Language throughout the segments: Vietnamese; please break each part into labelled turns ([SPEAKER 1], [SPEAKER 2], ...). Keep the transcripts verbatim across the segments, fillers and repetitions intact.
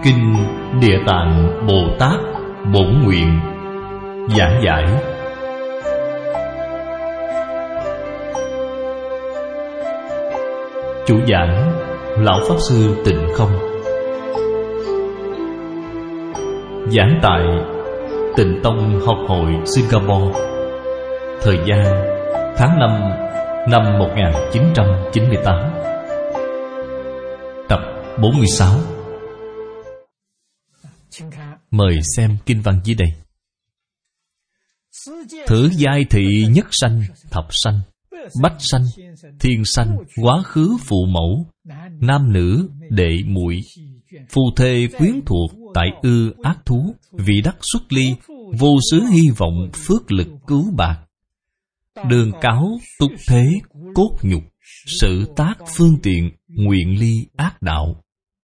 [SPEAKER 1] Kinh Địa Tạng Bồ Tát Bổn Nguyện. Giảng giải chủ giảng Lão Pháp Sư Tịnh Không. Giảng tại Tịnh Tông Học hội Singapore. Thời gian tháng năm năm một nghìn chín trăm chín mươi tám. Tập bốn mươi sáu. Mời xem kinh văn dưới đây. Thử giai thị nhất sanh, thập sanh, bách sanh, thiên sanh, quá khứ phụ mẫu, nam nữ, đệ muội, phu thê quyến thuộc, tại ư ác thú, vị đắc xuất ly, vô xứ hy vọng phước lực cứu bạc, đường cáo túc thế, cốt nhục, sự tác phương tiện, nguyện ly ác đạo.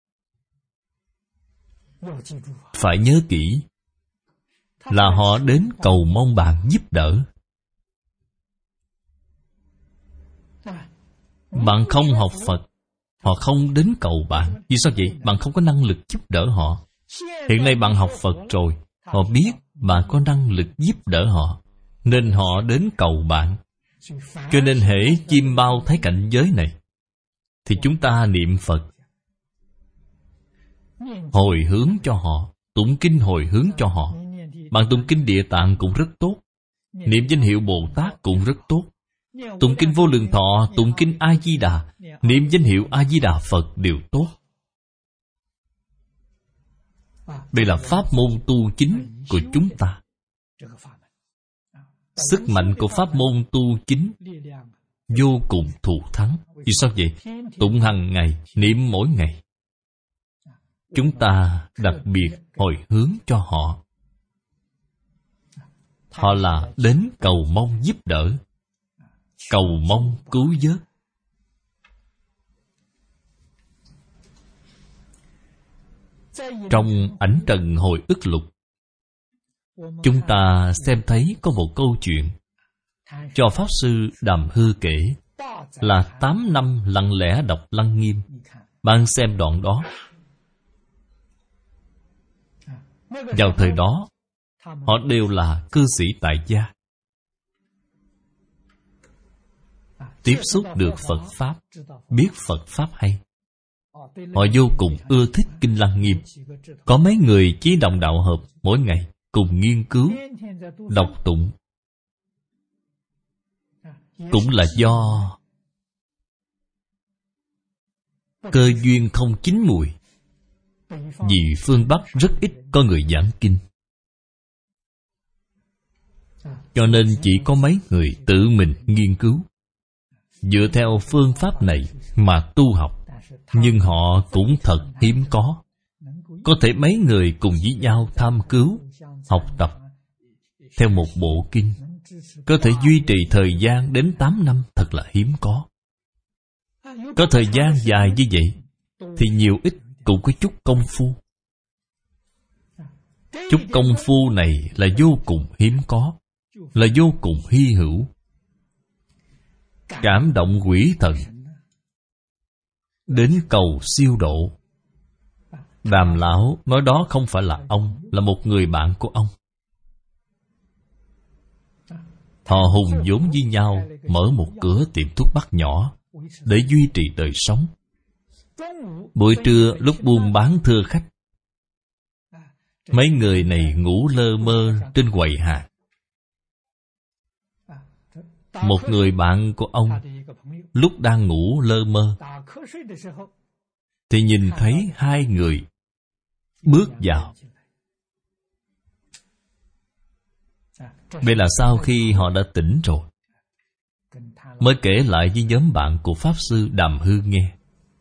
[SPEAKER 1] Phải nhớ kỹ là họ đến cầu mong bạn giúp đỡ. Bạn không học Phật, họ không đến cầu bạn. Vì sao vậy? Bạn không có năng lực giúp đỡ họ. Hiện nay bạn học Phật rồi, họ biết bạn có năng lực giúp đỡ họ, nên họ đến cầu bạn. Cho nên hễ chim bao thấy cảnh giới này, thì chúng ta niệm Phật, hồi hướng cho họ, tụng kinh hồi hướng cho họ. Bạn tụng kinh Địa Tạng cũng rất tốt, niệm danh hiệu Bồ Tát cũng rất tốt, tụng kinh Vô Lượng Thọ, tụng kinh A Di Đà, niệm danh hiệu A Di Đà Phật đều tốt. Đây là pháp môn tu chính của chúng ta. Sức mạnh của pháp môn tu chính vô cùng thù thắng. Vì sao vậy? Tụng hàng ngày, niệm mỗi ngày. Chúng ta đặc biệt hồi hướng cho họ. Họ là đến cầu mong giúp đỡ, cầu mong cứu vớt. Trong Ảnh Trần Hồi Ức Lục, chúng ta xem thấy có một câu chuyện cho Pháp Sư Đàm Hư kể, là tám năm lặng lẽ đọc Lăng Nghiêm. Bạn xem đoạn đó. Vào thời đó, họ đều là cư sĩ tại gia, tiếp xúc được Phật Pháp, biết Phật Pháp hay. Họ vô cùng ưa thích Kinh Lăng Nghiêm. Có mấy người chí đồng đạo hợp, mỗi ngày cùng nghiên cứu, đọc tụng. Cũng là do cơ duyên không chín mùi. Vì phương Bắc rất ít có người giảng kinh, cho nên chỉ có mấy người tự mình nghiên cứu, dựa theo phương pháp này mà tu học. Nhưng họ cũng thật hiếm có. Có thể mấy người cùng với nhau tham cứu, học tập theo một bộ kinh, có thể duy trì thời gian đến tám năm, thật là hiếm có. Có thời gian dài như vậy thì nhiều ít cũng có chút công phu. Chút công phu này là vô cùng hiếm có, là vô cùng hy hữu. Cảm động quỷ thần, đến cầu siêu độ. Đàm lão nói đó không phải là ông, là một người bạn của ông. Họ hùng vốn với nhau mở một cửa tiệm thuốc bắc nhỏ để duy trì đời sống. Buổi trưa lúc buôn bán thưa khách, mấy người này ngủ lơ mơ trên quầy hàng. Một người bạn của ông lúc đang ngủ lơ mơ thì nhìn thấy hai người bước vào. Đây là sau khi họ đã tỉnh rồi, mới kể lại với nhóm bạn của Pháp Sư Đàm Hư nghe.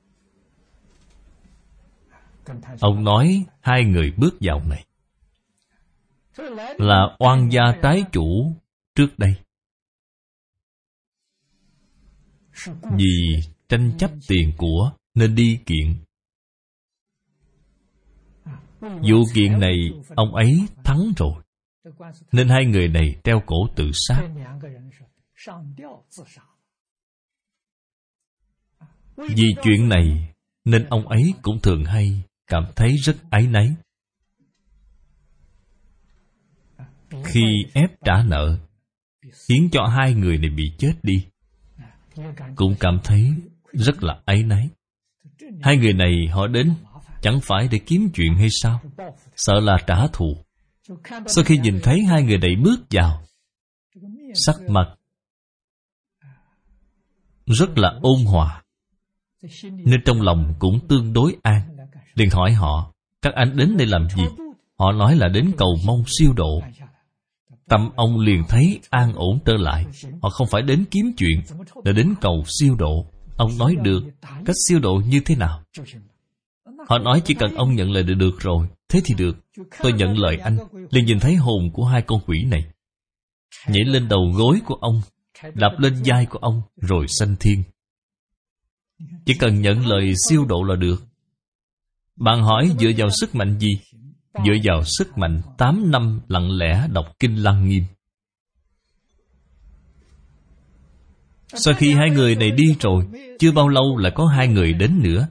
[SPEAKER 1] Ông nói hai người bước vào này là oan gia trái chủ trước đây, vì tranh chấp tiền của nên đi kiện. Vụ kiện này ông ấy thắng rồi, nên hai người này treo cổ tự sát. Vì chuyện này nên ông ấy cũng thường hay cảm thấy rất áy náy. Khi ép trả nợ, khiến cho hai người này bị chết đi, cũng cảm thấy rất là áy náy. Hai người này họ đến chẳng phải để kiếm chuyện hay sao? Sợ là trả thù. Sau khi nhìn thấy hai người này bước vào, sắc mặt rất là ôn hòa, nên trong lòng cũng tương đối an. Liền hỏi họ, các anh đến đây làm gì? Họ nói là đến cầu mong siêu độ. Tâm ông liền thấy an ổn trở lại. Họ không phải đến kiếm chuyện, là đến cầu siêu độ. Ông nói được, cách siêu độ như thế nào? Họ nói chỉ cần ông nhận lời là được rồi. Thế thì được, tôi nhận lời anh. Liền nhìn thấy hồn của hai con quỷ này nhảy lên đầu gối của ông, đạp lên vai của ông, rồi sanh thiên. Chỉ cần nhận lời siêu độ là được. Bạn hỏi dựa vào sức mạnh gì? Dựa vào sức mạnh tám năm lặng lẽ đọc Kinh Lăng Nghiêm. Sau khi hai người này đi rồi, chưa bao lâu lại có hai người đến nữa.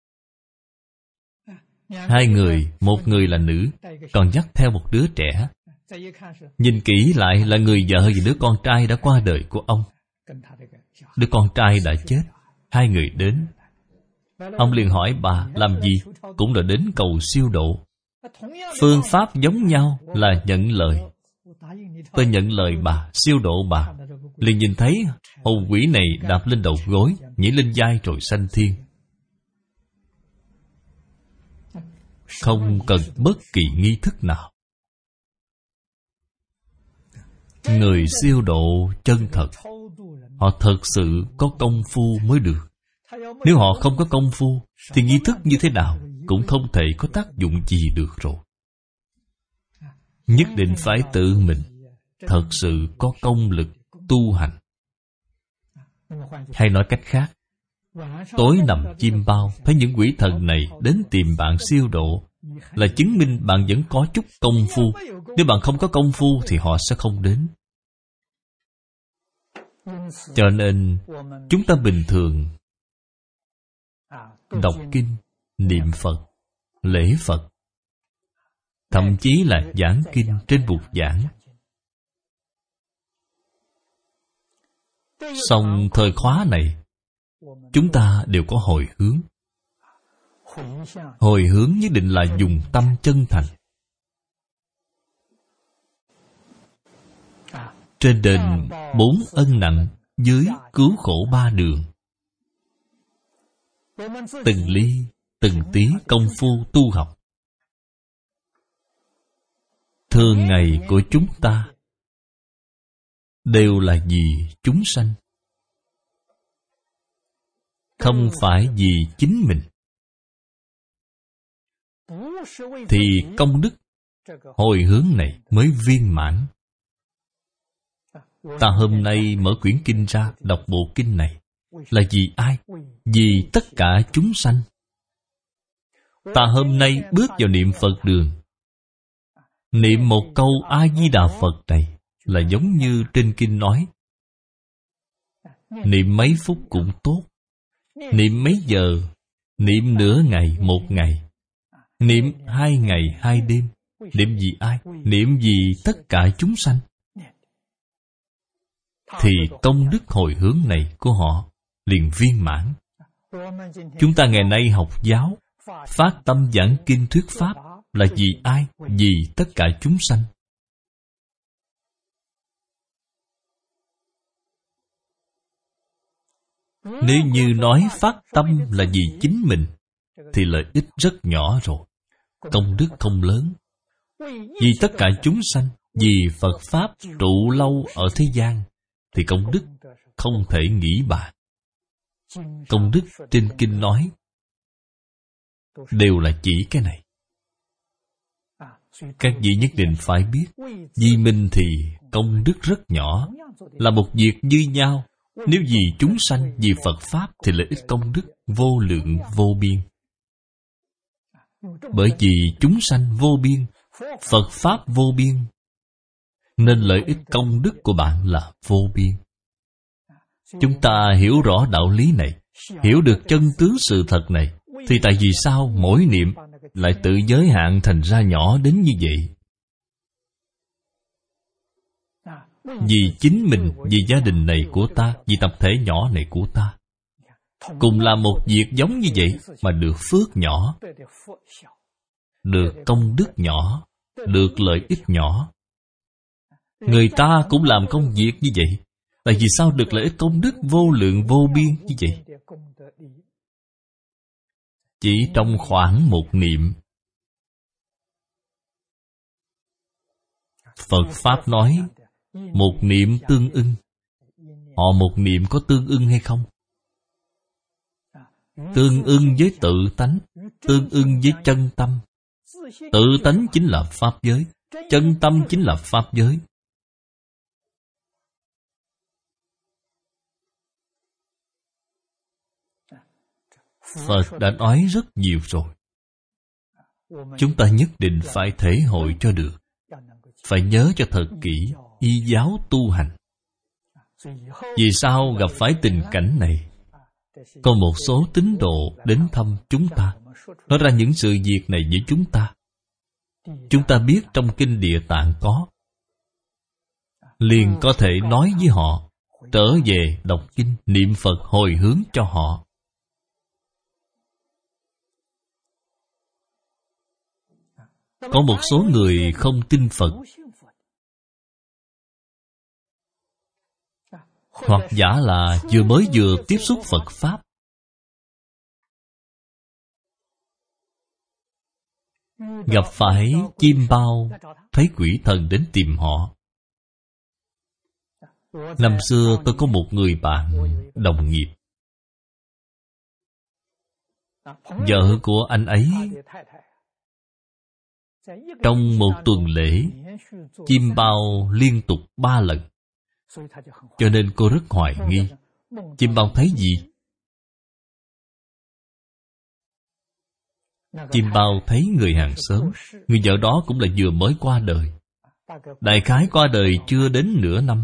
[SPEAKER 1] Hai người, một người là nữ, còn dắt theo một đứa trẻ. Nhìn kỹ lại là người vợ và đứa con trai đã qua đời của ông. Đứa con trai đã chết. Hai người đến. Ông liền hỏi bà làm gì? Cũng là đến cầu siêu độ. Phương pháp giống nhau là nhận lời. Tôi nhận lời bà, siêu độ bà. Liền nhìn thấy hồn quỷ này đạp lên đầu gối, nhảy lên vai rồi sanh thiên. Không cần bất kỳ nghi thức nào. Người siêu độ chân thật, họ thật sự có công phu mới được. Nếu họ không có công phu, thì nghi thức như thế nào cũng không thể có tác dụng gì được rồi. Nhất định phải tự mình thật sự có công lực tu hành. Hay nói cách khác, tối nằm chim bao, thấy những quỷ thần này đến tìm bạn siêu độ, là chứng minh bạn vẫn có chút công phu. Nếu bạn không có công phu thì họ sẽ không đến. Cho nên chúng ta bình thường đọc kinh, niệm Phật, lễ Phật, thậm chí là giảng kinh trên bục giảng. Xong thời khóa này, chúng ta đều có hồi hướng. Hồi hướng nhất định là dùng tâm chân thành. Trên đền bốn ân nặng, dưới cứu khổ ba đường. Từng ly, từng tí công phu tu học. Thường ngày của chúng ta đều là vì chúng sanh, không phải vì chính mình. Thì công đức hồi hướng này mới viên mãn. Ta hôm nay mở quyển kinh ra, đọc bộ kinh này là vì ai? Vì tất cả chúng sanh. Ta hôm nay bước vào niệm Phật đường, niệm một câu A-di-đà Phật này là giống như trên kinh nói. Niệm mấy phút cũng tốt, niệm mấy giờ, niệm nửa ngày, một ngày, niệm hai ngày, hai đêm. Niệm vì ai? Niệm vì tất cả chúng sanh. Thì công đức hồi hướng này của họ liền viên mãn. Chúng ta ngày nay học giáo, phát tâm giảng kinh thuyết pháp là vì ai? Vì tất cả chúng sanh. Nếu như nói phát tâm là vì chính mình, thì lợi ích rất nhỏ rồi, công đức không lớn. Vì tất cả chúng sanh, vì Phật Pháp trụ lâu ở thế gian, thì công đức không thể nghĩ bàn. Công đức trên kinh nói đều là chỉ cái này. Các vị nhất định phải biết, vì mình thì công đức rất nhỏ, là một việc như nhau. Nếu vì chúng sanh, vì Phật Pháp thì lợi ích công đức vô lượng vô biên. Bởi vì chúng sanh vô biên, Phật Pháp vô biên, nên lợi ích công đức của bạn là vô biên. Chúng ta hiểu rõ đạo lý này, hiểu được chân tướng sự thật này, thì tại vì sao mỗi niệm lại tự giới hạn thành ra nhỏ đến như vậy? Vì chính mình, vì gia đình này của ta, vì tập thể nhỏ này của ta, cùng làm một việc giống như vậy mà được phước nhỏ, được công đức nhỏ, được lợi ích nhỏ. Người ta cũng làm công việc như vậy, tại vì sao được lợi ích công đức vô lượng vô biên như vậy? Chỉ trong khoảng một niệm. Phật Pháp nói một niệm tương ưng. Họ một niệm có tương ưng hay không? Tương ưng với tự tánh, tương ưng với chân tâm. Tự tánh chính là Pháp giới, chân tâm chính là Pháp giới. Phật đã nói rất nhiều rồi. Chúng ta nhất định phải thể hội cho được, phải nhớ cho thật kỹ y giáo tu hành. Vì sao gặp phải tình cảnh này? Có một số tín đồ đến thăm chúng ta, nói ra những sự việc này với chúng ta. Chúng ta biết trong Kinh Địa Tạng có, liền có thể nói với họ, trở về đọc kinh, niệm Phật hồi hướng cho họ. Có một số người không tin Phật, hoặc giả là vừa mới vừa tiếp xúc Phật Pháp, gặp phải chim bao, thấy quỷ thần đến tìm họ. Năm xưa tôi có một người bạn đồng nghiệp, vợ của anh ấy trong một tuần lễ chim bao liên tục ba lần. Cho nên cô rất hoài nghi, chim bao thấy gì? Chim bao thấy người hàng xóm, người vợ đó cũng là vừa mới qua đời, đại khái qua đời chưa đến nửa năm.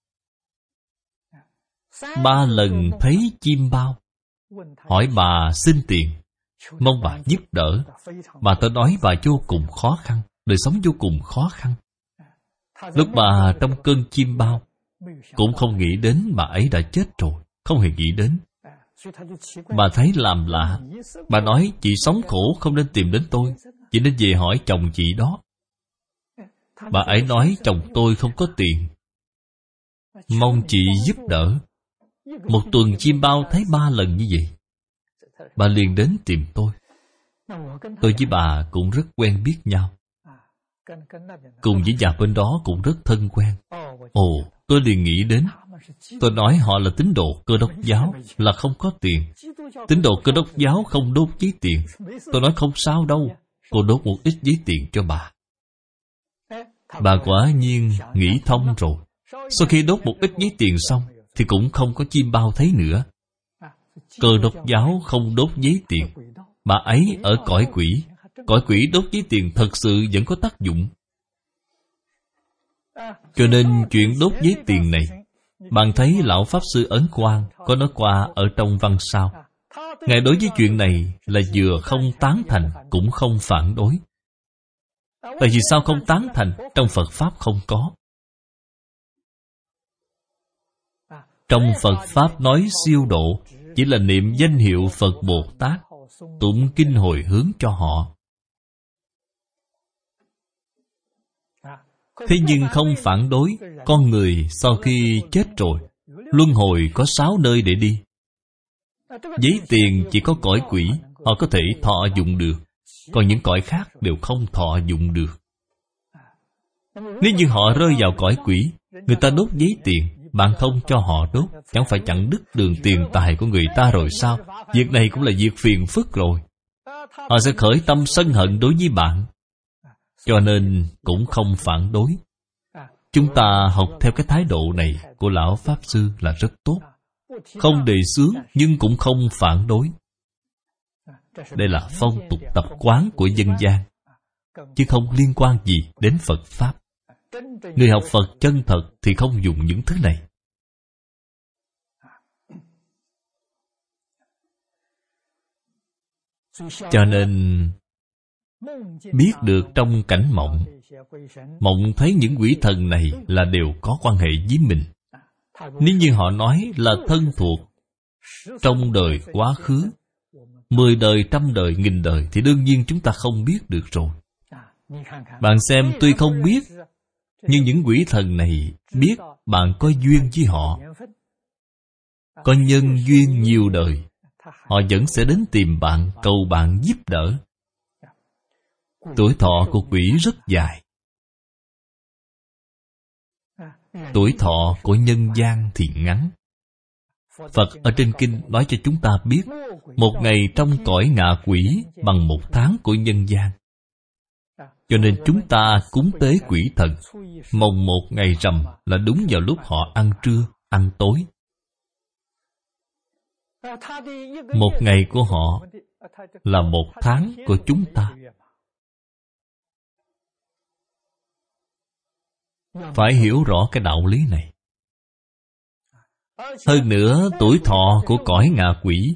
[SPEAKER 1] Ba lần thấy chim bao, hỏi bà xin tiền, mong bà giúp đỡ. Bà ta nói bà vô cùng khó khăn, đời sống vô cùng khó khăn. Lúc bà trong cơn chim bao, cũng không nghĩ đến bà ấy đã chết rồi, không hề nghĩ đến. Bà thấy làm lạ, bà nói chị sống khổ không nên tìm đến tôi, chị nên về hỏi chồng chị đó. Bà ấy nói chồng tôi không có tiền, mong chị giúp đỡ. Một tuần chim bao thấy ba lần như vậy, bà liền đến tìm tôi. Tôi với bà cũng rất quen biết nhau, cùng với nhà bên đó cũng rất thân quen. Ồ, tôi liền nghĩ đến. Tôi nói họ là tín đồ Cơ Đốc giáo, là không có tiền. Tín đồ Cơ Đốc giáo không đốt giấy tiền. Tôi nói không sao đâu, cô đốt một ít giấy tiền cho bà. Bà quả nhiên nghĩ thông rồi. Sau khi đốt một ít giấy tiền xong, thì cũng không có chim bao thấy nữa. Cơ Đốc giáo không đốt giấy tiền. Bà ấy ở cõi quỷ. Cõi quỷ đốt giấy tiền thật sự vẫn có tác dụng. Cho nên chuyện đốt giấy tiền này, bạn thấy Lão Pháp Sư Ấn Quang có nói qua ở trong văn sao. Ngài đối với chuyện này là vừa không tán thành cũng không phản đối. Tại vì sao không tán thành? Trong Phật Pháp không có. Trong Phật Pháp nói siêu độ chỉ là niệm danh hiệu Phật Bồ Tát, tụng kinh hồi hướng cho họ. Thế nhưng không phản đối con người sau khi chết rồi, luân hồi có sáu nơi để đi. Giấy tiền chỉ có cõi quỷ họ có thể thọ dụng được, còn những cõi khác đều không thọ dụng được. Nếu như họ rơi vào cõi quỷ, người ta đốt giấy tiền, bạn không cho họ đốt, chẳng phải chặn đứt đường tiền tài của người ta rồi sao? Việc này cũng là việc phiền phức rồi. Họ sẽ khởi tâm sân hận đối với bạn. Cho nên cũng không phản đối. Chúng ta học theo cái thái độ này của Lão Pháp Sư là rất tốt. Không đề xướng nhưng cũng không phản đối. Đây là phong tục tập quán của dân gian, chứ không liên quan gì đến Phật Pháp. Người học Phật chân thật thì không dùng những thứ này. Cho nên biết được trong cảnh mộng, mộng thấy những quỷ thần này là đều có quan hệ với mình. Nếu như họ nói là thân thuộc trong đời quá khứ, mười đời, trăm đời, nghìn đời, thì đương nhiên chúng ta không biết được rồi. Bạn xem, tuy không biết, nhưng những quỷ thần này biết bạn có duyên với họ, có nhân duyên nhiều đời, họ vẫn sẽ đến tìm bạn, cầu bạn giúp đỡ. Tuổi thọ của quỷ rất dài, tuổi thọ của nhân gian thì ngắn. Phật ở trên kinh nói cho chúng ta biết, một ngày trong cõi ngạ quỷ bằng một tháng của nhân gian. Cho nên chúng ta cúng tế quỷ thần, mồng một ngày rằm là đúng vào lúc họ ăn trưa, ăn tối. Một ngày của họ là một tháng của chúng ta. Phải hiểu rõ cái đạo lý này. Hơn nữa, tuổi thọ của cõi ngạ quỷ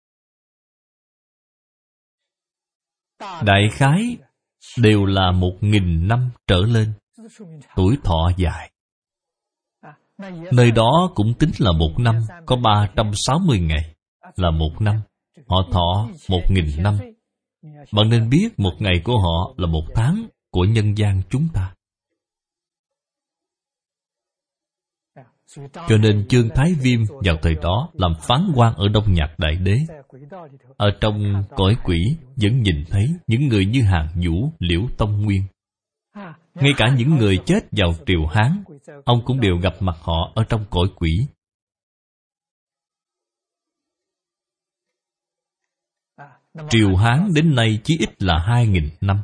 [SPEAKER 1] đại khái đều là một nghìn năm trở lên. Tuổi thọ dài. Nơi đó cũng tính là một năm, có ba trăm sáu mươi ngày là một năm. Họ thọ một nghìn năm. Bạn nên biết một ngày của họ là một tháng của nhân gian chúng ta. Cho nên Chương Thái Viêm vào thời đó làm phán quan ở Đông Nhạc Đại Đế. Ở trong cõi quỷ vẫn nhìn thấy những người như Hàn Vũ, Liễu Tông Nguyên. Ngay cả những người chết vào triều Hán, ông cũng đều gặp mặt họ ở trong cõi quỷ. Triều Hán đến nay chí ít là hai nghìn năm.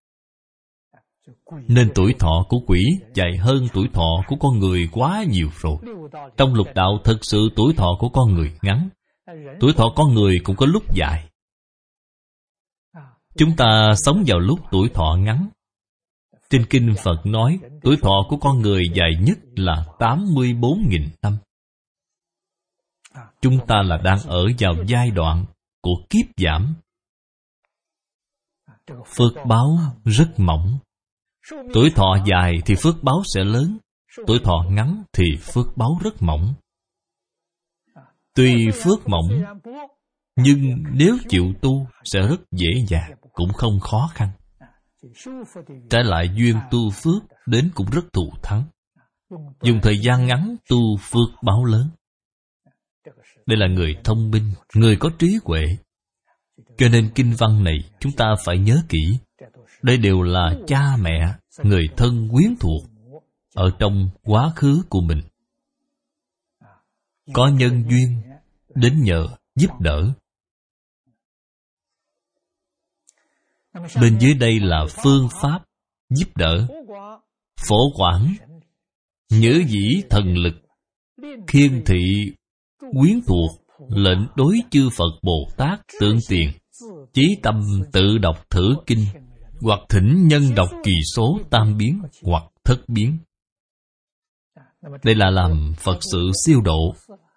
[SPEAKER 1] Nên tuổi thọ của quỷ dài hơn tuổi thọ của con người quá nhiều rồi. Trong lục đạo thực sự tuổi thọ của con người ngắn. Tuổi thọ con người cũng có lúc dài. Chúng ta sống vào lúc tuổi thọ ngắn. Trên kinh Phật nói tuổi thọ của con người dài nhất là tám mươi bốn nghìn năm. Chúng ta là đang ở vào giai đoạn của kiếp giảm. Phước báo rất mỏng. Tuổi thọ dài thì phước báo sẽ lớn, tuổi thọ ngắn thì phước báo rất mỏng. Tuy phước mỏng, nhưng nếu chịu tu sẽ rất dễ dàng, cũng không khó khăn. Trái lại duyên tu phước đến cũng rất thù thắng. Dùng thời gian ngắn tu phước báo lớn. Đây là người thông minh, người có trí huệ. Cho nên kinh văn này chúng ta phải nhớ kỹ. Đây đều là cha mẹ, người thân quyến thuộc ở trong quá khứ của mình. Có nhân duyên đến nhờ giúp đỡ. Bên dưới đây là phương pháp giúp đỡ. Phổ quản, nhớ dĩ thần lực, khiên thị quyến thuộc, lệnh đối chư Phật Bồ Tát tượng tiền, chí tâm tự đọc thử kinh, hoặc thỉnh nhân đọc kỳ số tam biến hoặc thất biến. Đây là làm Phật sự siêu độ.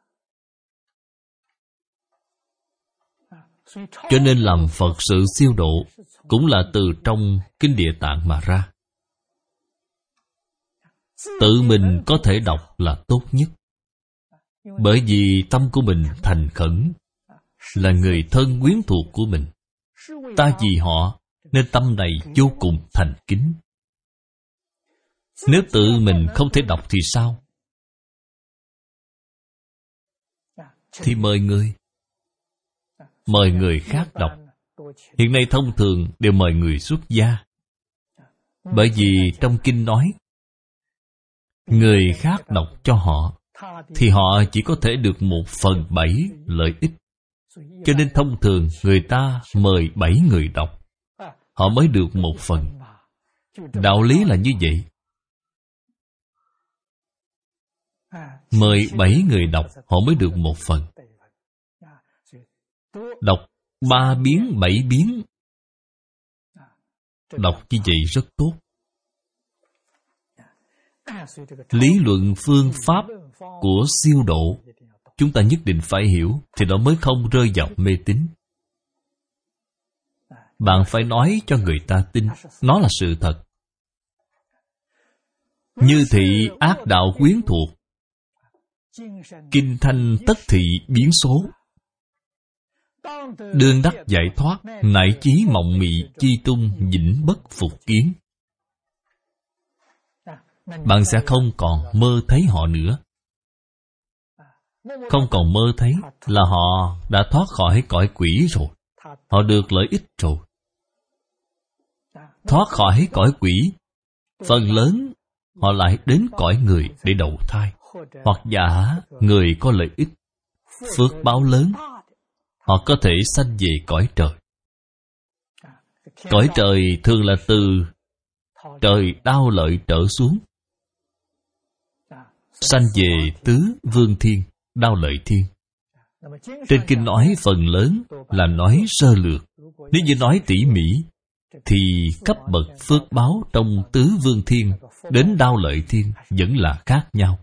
[SPEAKER 1] Cho nên làm Phật sự siêu độ cũng là từ trong Kinh Địa Tạng mà ra. Tự mình có thể đọc là tốt nhất. Bởi vì tâm của mình thành khẩn, là người thân quyến thuộc của mình. Ta vì họ, nên tâm này vô cùng thành kính. Nếu tự mình không thể đọc thì sao? Thì mời người. Mời người khác đọc. Hiện nay thông thường đều mời người xuất gia. Bởi vì trong kinh nói, người khác đọc cho họ, thì họ chỉ có thể được một phần bảy lợi ích. Cho nên thông thường người ta mời bảy người đọc, họ mới được một phần. Đạo lý là như vậy. Mời bảy người đọc, họ mới được một phần. Đọc ba biến, bảy biến. Đọc như vậy rất tốt. Lý luận phương pháp của siêu độ chúng ta nhất định phải hiểu, thì đó mới không rơi vào mê tín. Bạn phải nói cho người ta tin nó là sự thật. Như thị ác đạo quyến thuộc, kinh thanh tất thị biến số. Đương đắc giải thoát, nại chí mộng mị chi tung vĩnh bất phục kiến. Bạn sẽ không còn mơ thấy họ nữa. Không còn mơ thấy là họ đã thoát khỏi cõi quỷ rồi. Họ được lợi ích rồi. Thoát khỏi cõi quỷ, phần lớn họ lại đến cõi người để đầu thai. Hoặc giả người có lợi ích, phước báo lớn, họ có thể sanh về cõi trời. Cõi trời thường là từ trời đao lợi trở xuống, sanh về tứ vương thiên, đao lợi thiên. Trên kinh nói phần lớn là nói sơ lược. Nếu như nói tỉ mỉ thì cấp bậc phước báo trong tứ vương thiên đến đao lợi thiên vẫn là khác nhau.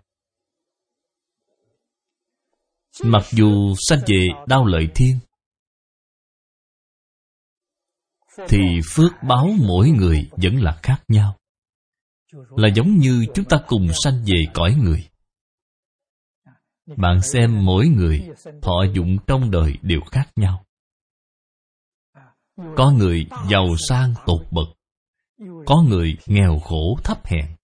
[SPEAKER 1] Mặc dù sanh về đao lợi thiên thì phước báo mỗi người vẫn là khác nhau. Là giống như chúng ta cùng sanh về cõi người. Bạn xem mỗi người thọ dụng trong đời đều khác nhau. Có người giàu sang tột bậc, có người nghèo khổ thấp hèn.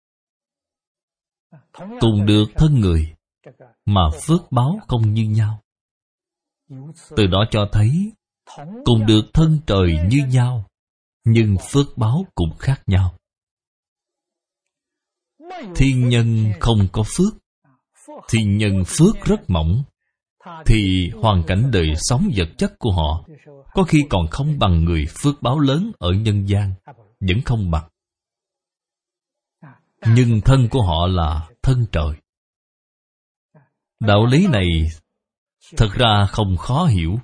[SPEAKER 1] Cùng được thân người mà phước báo không như nhau. Từ đó cho thấy cùng được thân trời như nhau, nhưng phước báo cũng khác nhau. Thiên nhân không có phước, thiên nhân phước rất mỏng, thì hoàn cảnh đời sống vật chất của họ có khi còn không bằng người phước báo lớn ở nhân gian, vẫn không bằng. Nhưng thân của họ là thân trời. Đạo lý này thật ra không khó hiểu.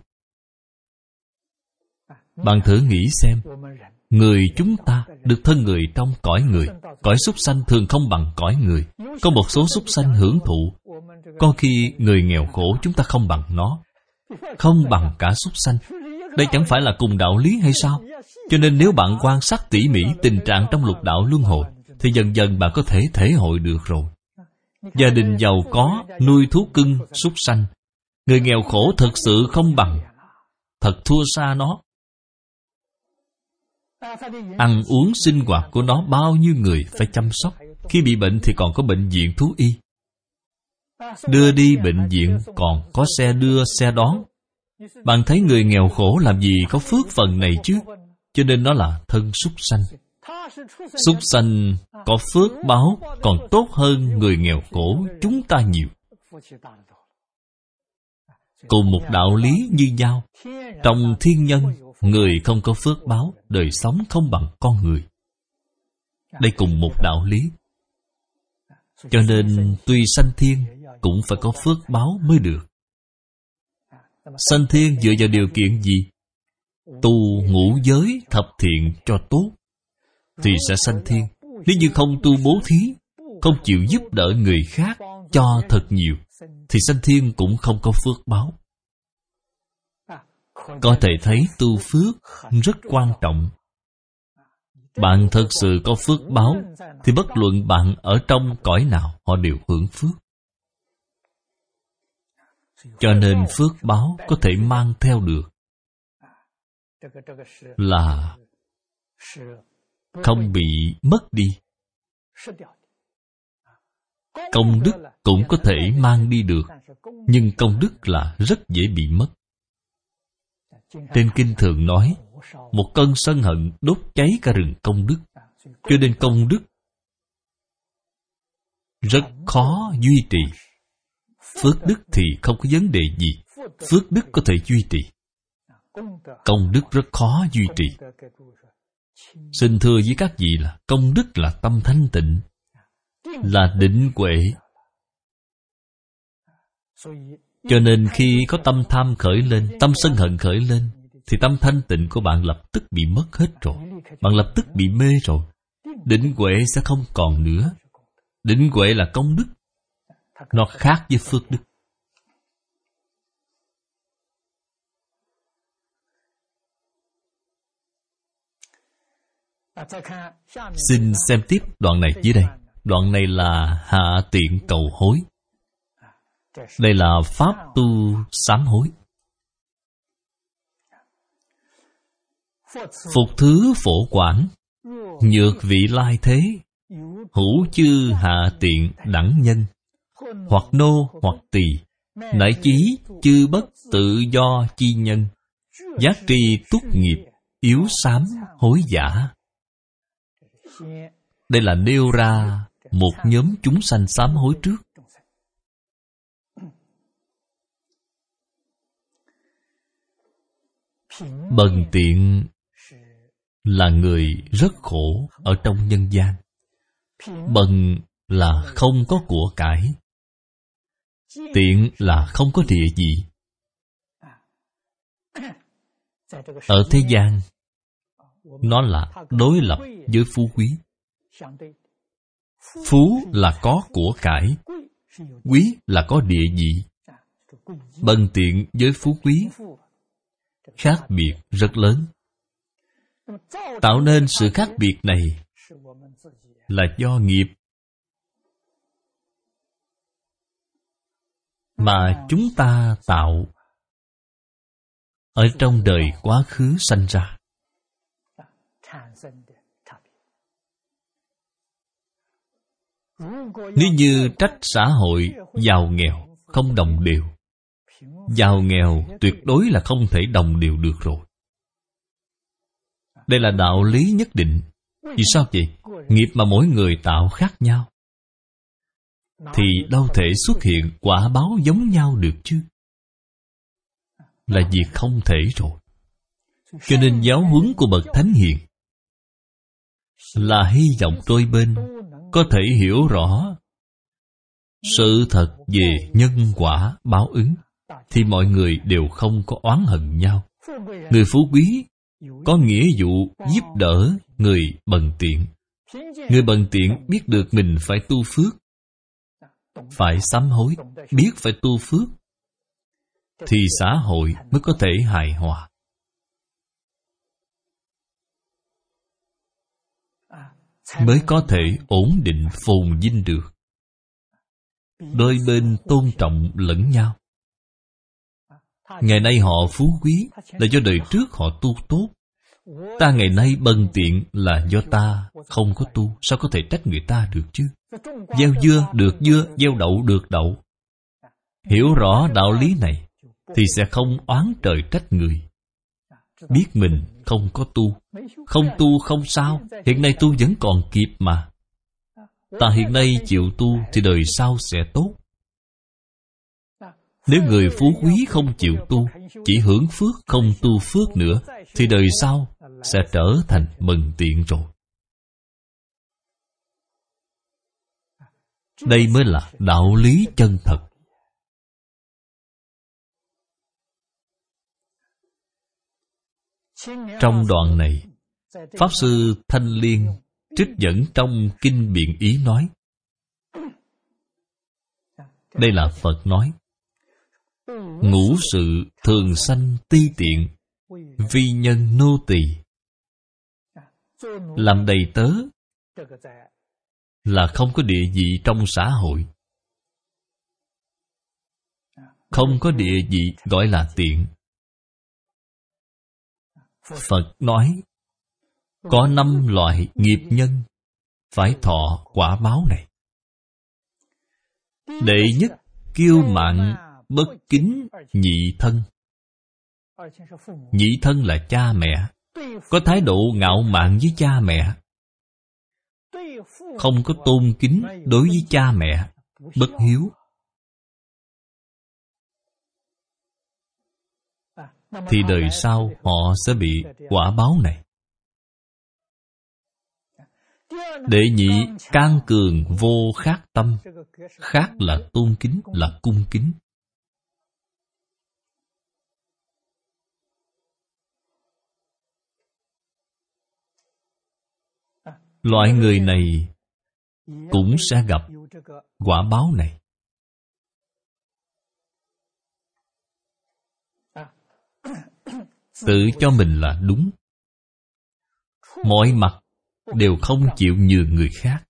[SPEAKER 1] Bạn thử nghĩ xem, người chúng ta được thân người trong cõi người. Cõi súc sanh thường không bằng cõi người. Có một số súc sanh hưởng thụ, có khi người nghèo khổ chúng ta không bằng nó, không bằng cả súc sanh. Đây chẳng phải là cùng đạo lý hay sao? Cho nên nếu bạn quan sát tỉ mỉ tình trạng trong lục đạo luân hồi, thì dần dần bạn có thể thể hội được rồi. Gia đình giàu có nuôi thú cưng, súc sanh, người nghèo khổ thực sự không bằng, thật thua xa nó. Ăn uống sinh hoạt của nó bao nhiêu người phải chăm sóc. Khi bị bệnh thì còn có bệnh viện thú y, đưa đi bệnh viện còn có xe đưa xe đón. Bạn thấy người nghèo khổ làm gì có phước phần này chứ? Cho nên nó là thân súc sanh. Súc sanh có phước báo còn tốt hơn người nghèo khổ chúng ta nhiều. Cùng một đạo lý như nhau. Trong thiên nhân, người không có phước báo, đời sống không bằng con người. Đây cùng một đạo lý. Cho nên tuy sanh thiên cũng phải có phước báo mới được. Sanh thiên dựa vào điều kiện gì? Tu ngũ giới thập thiện cho tốt thì sẽ sanh thiên. Nếu như không tu bố thí, không chịu giúp đỡ người khác cho thật nhiều, thì sanh thiên cũng không có phước báo. Có thể thấy tu phước rất quan trọng. Bạn thật sự có phước báo thì bất luận bạn ở trong cõi nào, họ đều hưởng phước. Cho nên phước báo có thể mang theo được là không bị mất đi. Công đức cũng có thể mang đi được, nhưng công đức là rất dễ bị mất. Trên kinh thường nói, một cơn sân hận đốt cháy cả rừng công đức. Cho nên công đức rất khó duy trì. Phước đức thì không có vấn đề gì. Phước đức có thể duy trì. Công đức rất khó duy trì. Xin thưa với các vị là công đức là tâm thanh tịnh, là định huệ. Cho nên khi có tâm tham khởi lên, tâm sân hận khởi lên, thì tâm thanh tịnh của bạn lập tức bị mất hết rồi. Bạn lập tức bị mê rồi. Định huệ sẽ không còn nữa. Định huệ là công đức. Nó khác với phước đức. Xin xem tiếp đoạn này dưới đây. Đoạn này là hạ tiện cầu hối. Đây là pháp tu sám hối. Phục thứ phổ quảng, nhược vị lai thế, hữu chư hạ tiện đẳng nhân, hoặc nô hoặc tỳ, nải chí chư bất tự do chi nhân, giác tri túc nghiệp, yếu sám hối giả. Đây là nêu ra một nhóm chúng sanh sám hối trước. Bần tiện là người rất khổ ở trong nhân gian. Bần là không có của cải, tiện là không có địa vị. Ở thế gian, nó là đối lập với phú quý. Phú là có của cải, quý là có địa vị. Bần tiện với phú quý khác biệt rất lớn. Tạo nên sự khác biệt này là do nghiệp mà chúng ta tạo ở trong đời quá khứ sanh ra. Nếu như trách xã hội giàu nghèo không đồng đều, giàu nghèo tuyệt đối là không thể đồng đều được rồi. Đây là đạo lý nhất định. Vì sao vậy? Nghiệp mà mỗi người tạo khác nhau, thì đâu thể xuất hiện quả báo giống nhau được chứ? Là việc không thể rồi. Cho nên giáo huấn của bậc thánh hiền là hy vọng đôi bên có thể hiểu rõ sự thật về nhân quả báo ứng, thì mọi người đều không có oán hận nhau. Người phú quý có nghĩa vụ giúp đỡ người bần tiện. Người bần tiện biết được mình phải tu phước, phải sám hối, biết phải tu phước, thì xã hội mới có thể hài hòa. Mới có thể ổn định phồn vinh được. Đôi bên tôn trọng lẫn nhau. Ngày nay họ phú quý là do đời trước họ tu tốt. Ta ngày nay bần tiện là do ta không có tu. Sao có thể trách người ta được chứ? Gieo dưa được dưa, gieo đậu được đậu. Hiểu rõ đạo lý này thì sẽ không oán trời trách người. Biết mình không có tu. Không tu không sao, hiện nay tu vẫn còn kịp mà. Ta hiện nay chịu tu thì đời sau sẽ tốt. Nếu người phú quý không chịu tu, chỉ hưởng phước không tu phước nữa, thì đời sau sẽ trở thành bần tiện rồi. Đây mới là đạo lý chân thật. Trong đoạn này, Pháp Sư Thanh Liên trích dẫn trong Kinh Biện Ý nói. Đây là Phật nói. Ngũ sự thường sanh ti tiện, vi nhân nô tỳ. Làm đầy tớ là không có địa vị trong xã hội. Không có địa vị gọi là tiện. Phật nói có năm loại nghiệp nhân phải thọ quả báo này. Đệ nhất, kiêu mạn bất kính nhị thân. Nhị thân là cha mẹ, có thái độ ngạo mạn với cha mẹ, không có tôn kính đối với cha mẹ, bất hiếu, thì đời sau họ sẽ bị quả báo này. Đệ nhị, can cường vô khát tâm. Khát là tôn kính, là cung kính. Loại người này cũng sẽ gặp quả báo này. Tự cho mình là đúng, mọi mặt đều không chịu nhường người khác.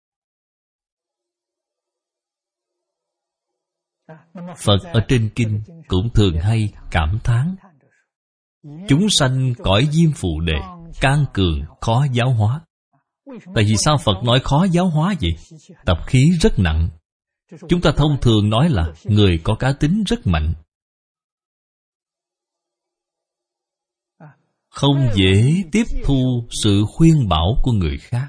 [SPEAKER 1] Phật ở trên kinh cũng thường hay cảm thán: chúng sanh cõi diêm phù đề, can cường khó giáo hóa. Tại vì sao Phật nói khó giáo hóa vậy? Tập khí rất nặng. Chúng ta thông thường nói là người có cá tính rất mạnh, không dễ tiếp thu sự khuyên bảo của người khác.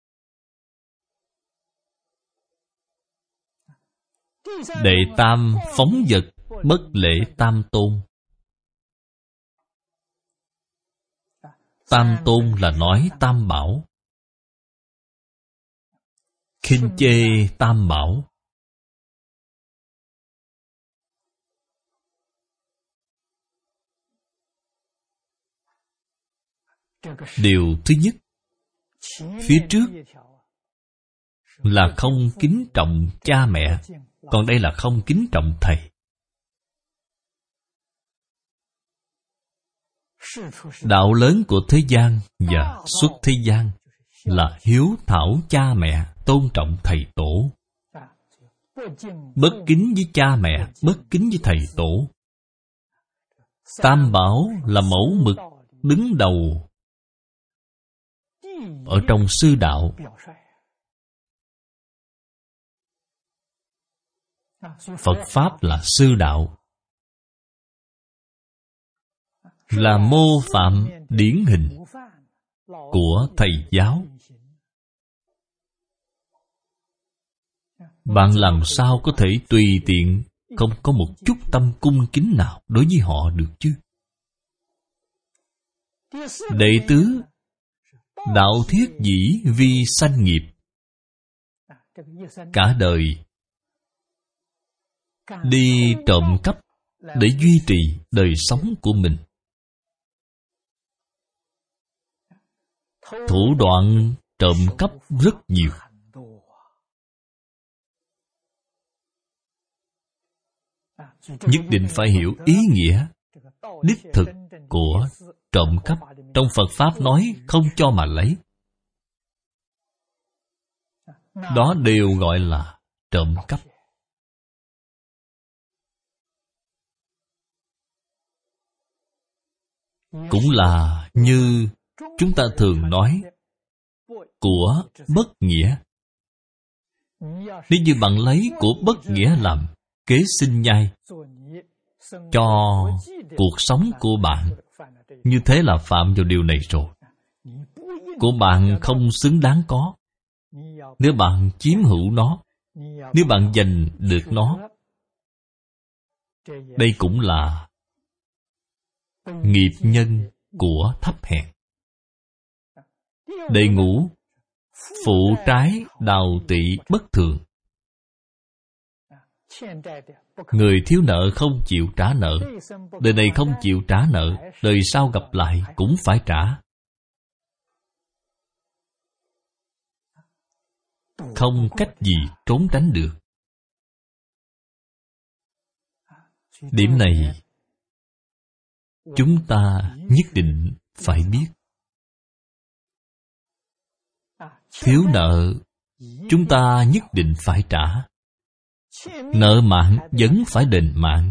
[SPEAKER 1] Đệ tam phóng dật, bất lễ tam tôn. Tam tôn là nói tam bảo, khinh chê tam bảo. Điều thứ nhất, phía trước là không kính trọng cha mẹ, còn đây là không kính trọng thầy. Đạo lớn của thế gian và xuất thế gian là hiếu thảo cha mẹ, tôn trọng thầy tổ. Bất kính với cha mẹ, bất kính với thầy tổ. Tam bảo là mẫu mực đứng đầu ở trong sư đạo. Phật Pháp là sư đạo, là mô phạm điển hình của thầy giáo. Bạn làm sao có thể tùy tiện, không có một chút tâm cung kính nào đối với họ được chứ? Đệ tứ, đạo thiết dĩ vi sanh nghiệp. Cả đời đi trộm cắp để duy trì đời sống của mình. Thủ đoạn trộm cắp rất nhiều. Nhất định phải hiểu ý nghĩa đích thực của trộm cắp. Trong Phật Pháp nói không cho mà lấy, đó đều gọi là trộm cắp. Cũng là như chúng ta thường nói của bất nghĩa. Nếu như bạn lấy của bất nghĩa làm kế sinh nhai cho cuộc sống của bạn, như thế là phạm vào điều này rồi. Của bạn không xứng đáng có. Nếu bạn chiếm hữu nó, nếu bạn giành được nó, đây cũng là nghiệp nhân của thấp hèn. Đệ ngũ, phụ trái đào tị bất thường. Người thiếu nợ không chịu trả nợ, đời này không chịu trả nợ, đời sau gặp lại cũng phải trả. Không cách gì trốn tránh được. Điểm này chúng ta nhất định phải biết. Thiếu nợ chúng ta nhất định phải trả. Nợ mạng vẫn phải đền mạng.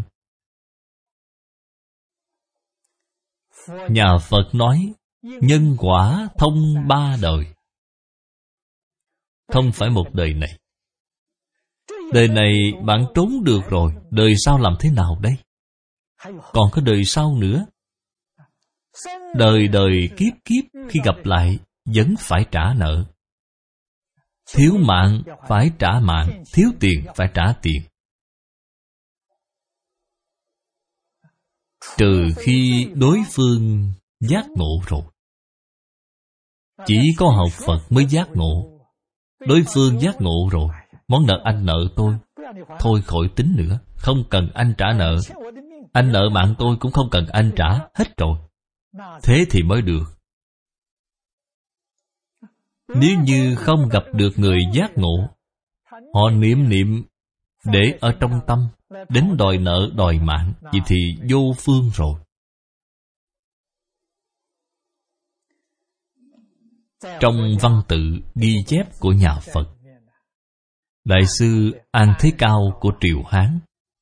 [SPEAKER 1] Nhà Phật nói nhân quả thông ba đời. Không phải một đời này. Đời này bạn trốn được rồi, đời sau làm thế nào đây? Còn có đời sau nữa. Đời đời kiếp kiếp khi gặp lại vẫn phải trả nợ. Thiếu mạng phải trả mạng, thiếu tiền phải trả tiền. Trừ khi đối phương giác ngộ rồi. Chỉ có học Phật mới giác ngộ. Đối phương giác ngộ rồi, món nợ anh nợ tôi, thôi khỏi tính nữa, không cần anh trả nợ. Anh nợ mạng tôi cũng không cần anh trả, hết rồi. Thế thì mới được. Nếu như không gặp được người giác ngộ, họ niệm niệm để ở trong tâm, đến đòi nợ đòi mạng, vậy thì vô phương rồi. Trong văn tự ghi chép của nhà Phật, Đại sư An Thế Cao của Triều Hán,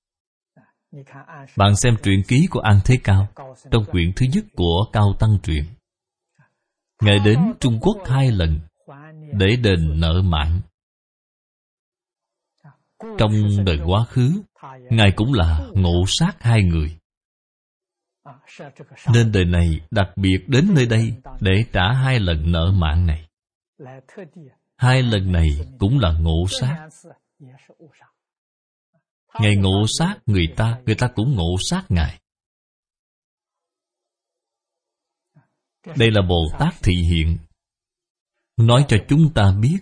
[SPEAKER 1] bạn xem truyện ký của An Thế Cao trong quyển thứ nhất của Cao Tăng truyện. Ngài đến Trung Quốc hai lần để đền nợ mạng. Trong đời quá khứ, Ngài cũng là ngộ sát hai người, nên đời này đặc biệt đến nơi đây để trả hai lần nợ mạng này. Hai lần này cũng là ngộ sát. Ngài ngộ sát người ta, người ta cũng ngộ sát Ngài. Đây là Bồ Tát thị hiện, nói cho chúng ta biết,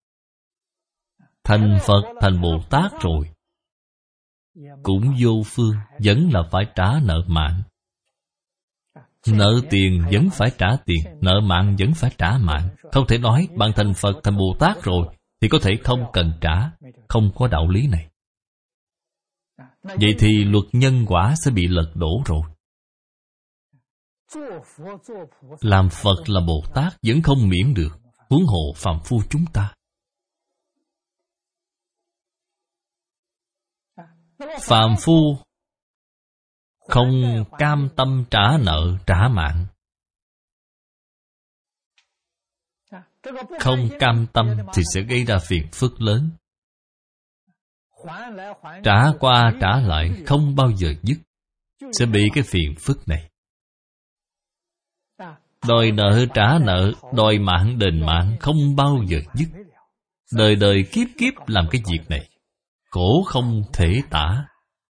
[SPEAKER 1] thành Phật, thành Bồ Tát rồi, cũng vô phương, vẫn là phải trả nợ mạng. Nợ tiền vẫn phải trả tiền, nợ mạng vẫn phải trả mạng. Không thể nói bạn thành Phật, thành Bồ Tát rồi thì có thể không cần trả. Không có đạo lý này. Vậy thì luật nhân quả sẽ bị lật đổ rồi. Làm Phật là Bồ Tát vẫn không miễn được, huống hộ phàm phu chúng ta. Phàm phu không cam tâm trả nợ trả mạng. Không cam tâm thì sẽ gây ra phiền phức lớn. Trả qua trả lại không bao giờ dứt, sẽ bị cái phiền phức này. Đòi nợ trả nợ, đòi mạng đền mạng không bao giờ dứt. Đời đời kiếp kiếp làm cái việc này, khổ không thể tả.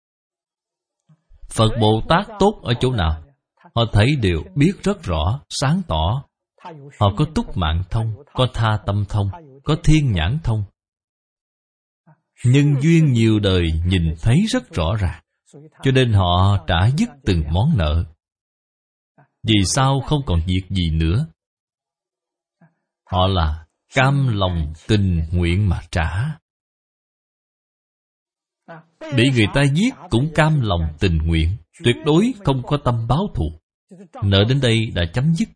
[SPEAKER 1] Phật Bồ Tát tốt ở chỗ nào? Họ thấy đều biết rất rõ, sáng tỏ. Họ có túc mạng thông, có tha tâm thông, có thiên nhãn thông. Nhân duyên nhiều đời nhìn thấy rất rõ ràng, cho nên họ trả dứt từng món nợ. Vì sao không còn việc gì nữa? Họ là cam lòng tình nguyện mà trả. Bị người ta giết cũng cam lòng tình nguyện, tuyệt đối không có tâm báo thù. Nợ đến đây đã chấm dứt.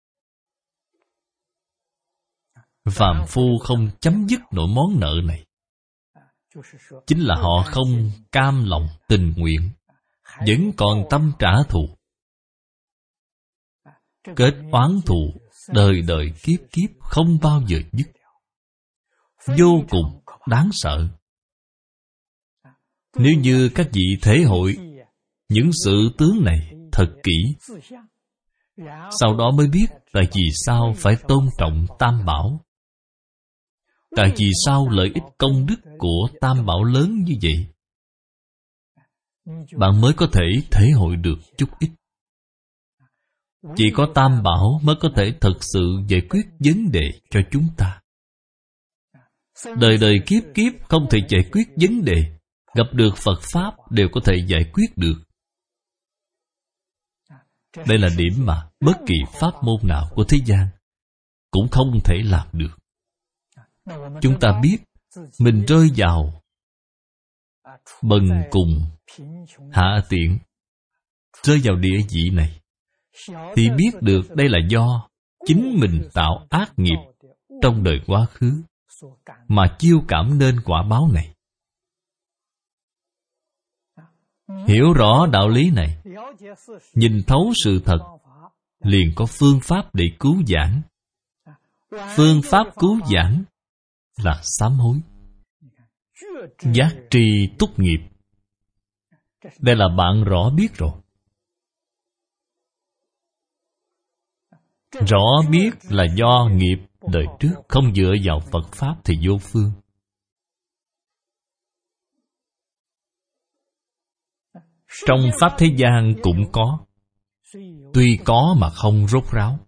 [SPEAKER 1] Phàm phu không chấm dứt nổi món nợ này, chính là họ không cam lòng tình nguyện, vẫn còn tâm trả thù. Kết oán thù đời đời kiếp kiếp không bao giờ dứt, vô cùng đáng sợ. Nếu như các vị thể hội những sự tướng này thật kỹ, sau đó mới biết tại vì sao phải tôn trọng Tam Bảo, tại vì sao lợi ích công đức của Tam Bảo lớn như vậy, bạn mới có thể thể hội được chút ít. Chỉ có Tam Bảo mới có thể thật sự giải quyết vấn đề cho chúng ta. Đời đời kiếp kiếp không thể giải quyết vấn đề, gặp được Phật Pháp đều có thể giải quyết được. Đây là điểm mà bất kỳ pháp môn nào của thế gian cũng không thể làm được. Chúng ta biết mình rơi vào bần cùng, hạ tiện, rơi vào địa vị này, thì biết được đây là do chính mình tạo ác nghiệp trong đời quá khứ mà chiêu cảm nên quả báo này. Hiểu rõ đạo lý này, nhìn thấu sự thật, liền có phương pháp để cứu vãn. Phương pháp cứu vãn là sám hối, giác tri túc nghiệp. Đây là bạn rõ biết rồi. Rõ biết là do nghiệp đời trước không dựa vào Phật Pháp thì vô phương. Trong Pháp thế gian cũng có, tuy có mà không rốt ráo.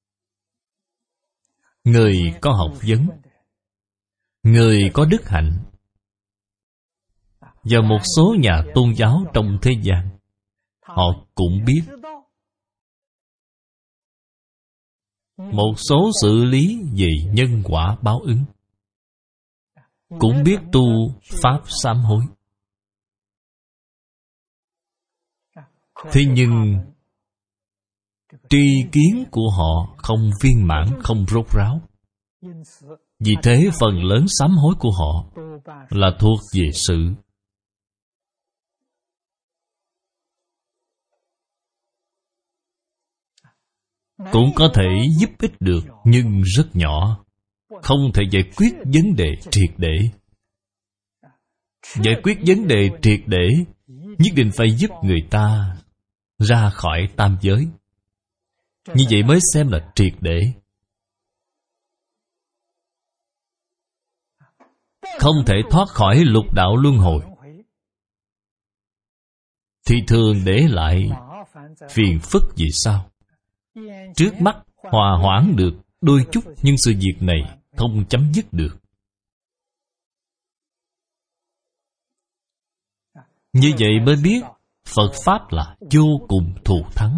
[SPEAKER 1] Người có học vấn, người có đức hạnh, và một số nhà tôn giáo trong thế gian, họ cũng biết một số xử lý về nhân quả báo ứng, cũng biết tu Pháp sám hối. Thế nhưng tri kiến của họ không viên mãn, không rốt ráo. Vì thế phần lớn sám hối của họ là thuộc về sự. Cũng có thể giúp ích được, nhưng rất nhỏ, không thể giải quyết vấn đề triệt để. Giải quyết vấn đề triệt để nhất định phải giúp người ta ra khỏi tam giới. Như vậy mới xem là triệt để. Không thể thoát khỏi lục đạo luân hồi thì thường để lại phiền phức vì sao? Trước mắt hòa hoãn được đôi chút, nhưng sự việc này không chấm dứt được. Như vậy mới biết Phật Pháp là vô cùng thù thắng.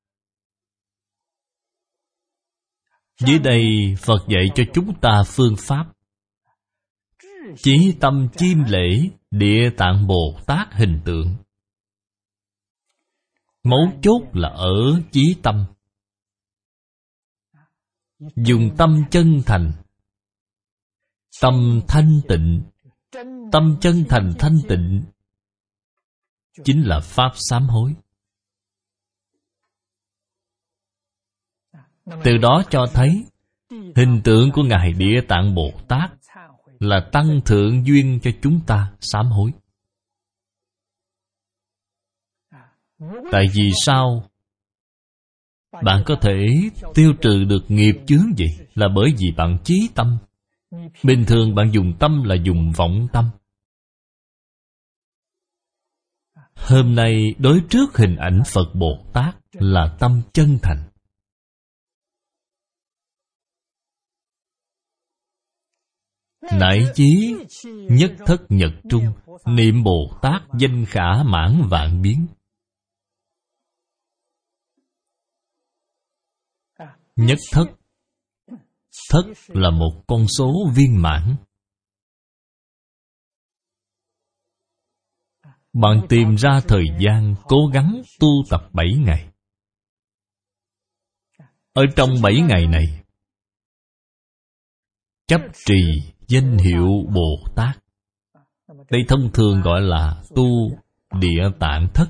[SPEAKER 1] Dưới đây Phật dạy cho chúng ta phương pháp. Chí tâm chiêm lễ Địa Tạng Bồ Tát hình tượng. Mấu chốt là ở chí tâm. Dùng tâm chân thành, tâm thanh tịnh. Tâm chân thành thanh tịnh chính là pháp sám hối. Từ đó cho thấy hình tượng của Ngài Địa Tạng Bồ Tát là tăng thượng duyên cho chúng ta sám hối. Tại vì sao bạn có thể tiêu trừ được nghiệp chướng vậy? Là bởi vì bạn chí tâm. Bình thường bạn dùng tâm là dùng vọng tâm. Hôm nay đối trước hình ảnh Phật Bồ Tát là tâm chân thành. Nại chí nhất thất nhật trung, niệm Bồ Tát danh khả mãn vạn biến. Nhất thất. Thất là một con số viên mãn. Bạn tìm ra thời gian cố gắng tu tập bảy ngày. Ở trong bảy ngày này, chấp trì danh hiệu Bồ Tát. Đây thông thường gọi là tu Địa Tạng thất.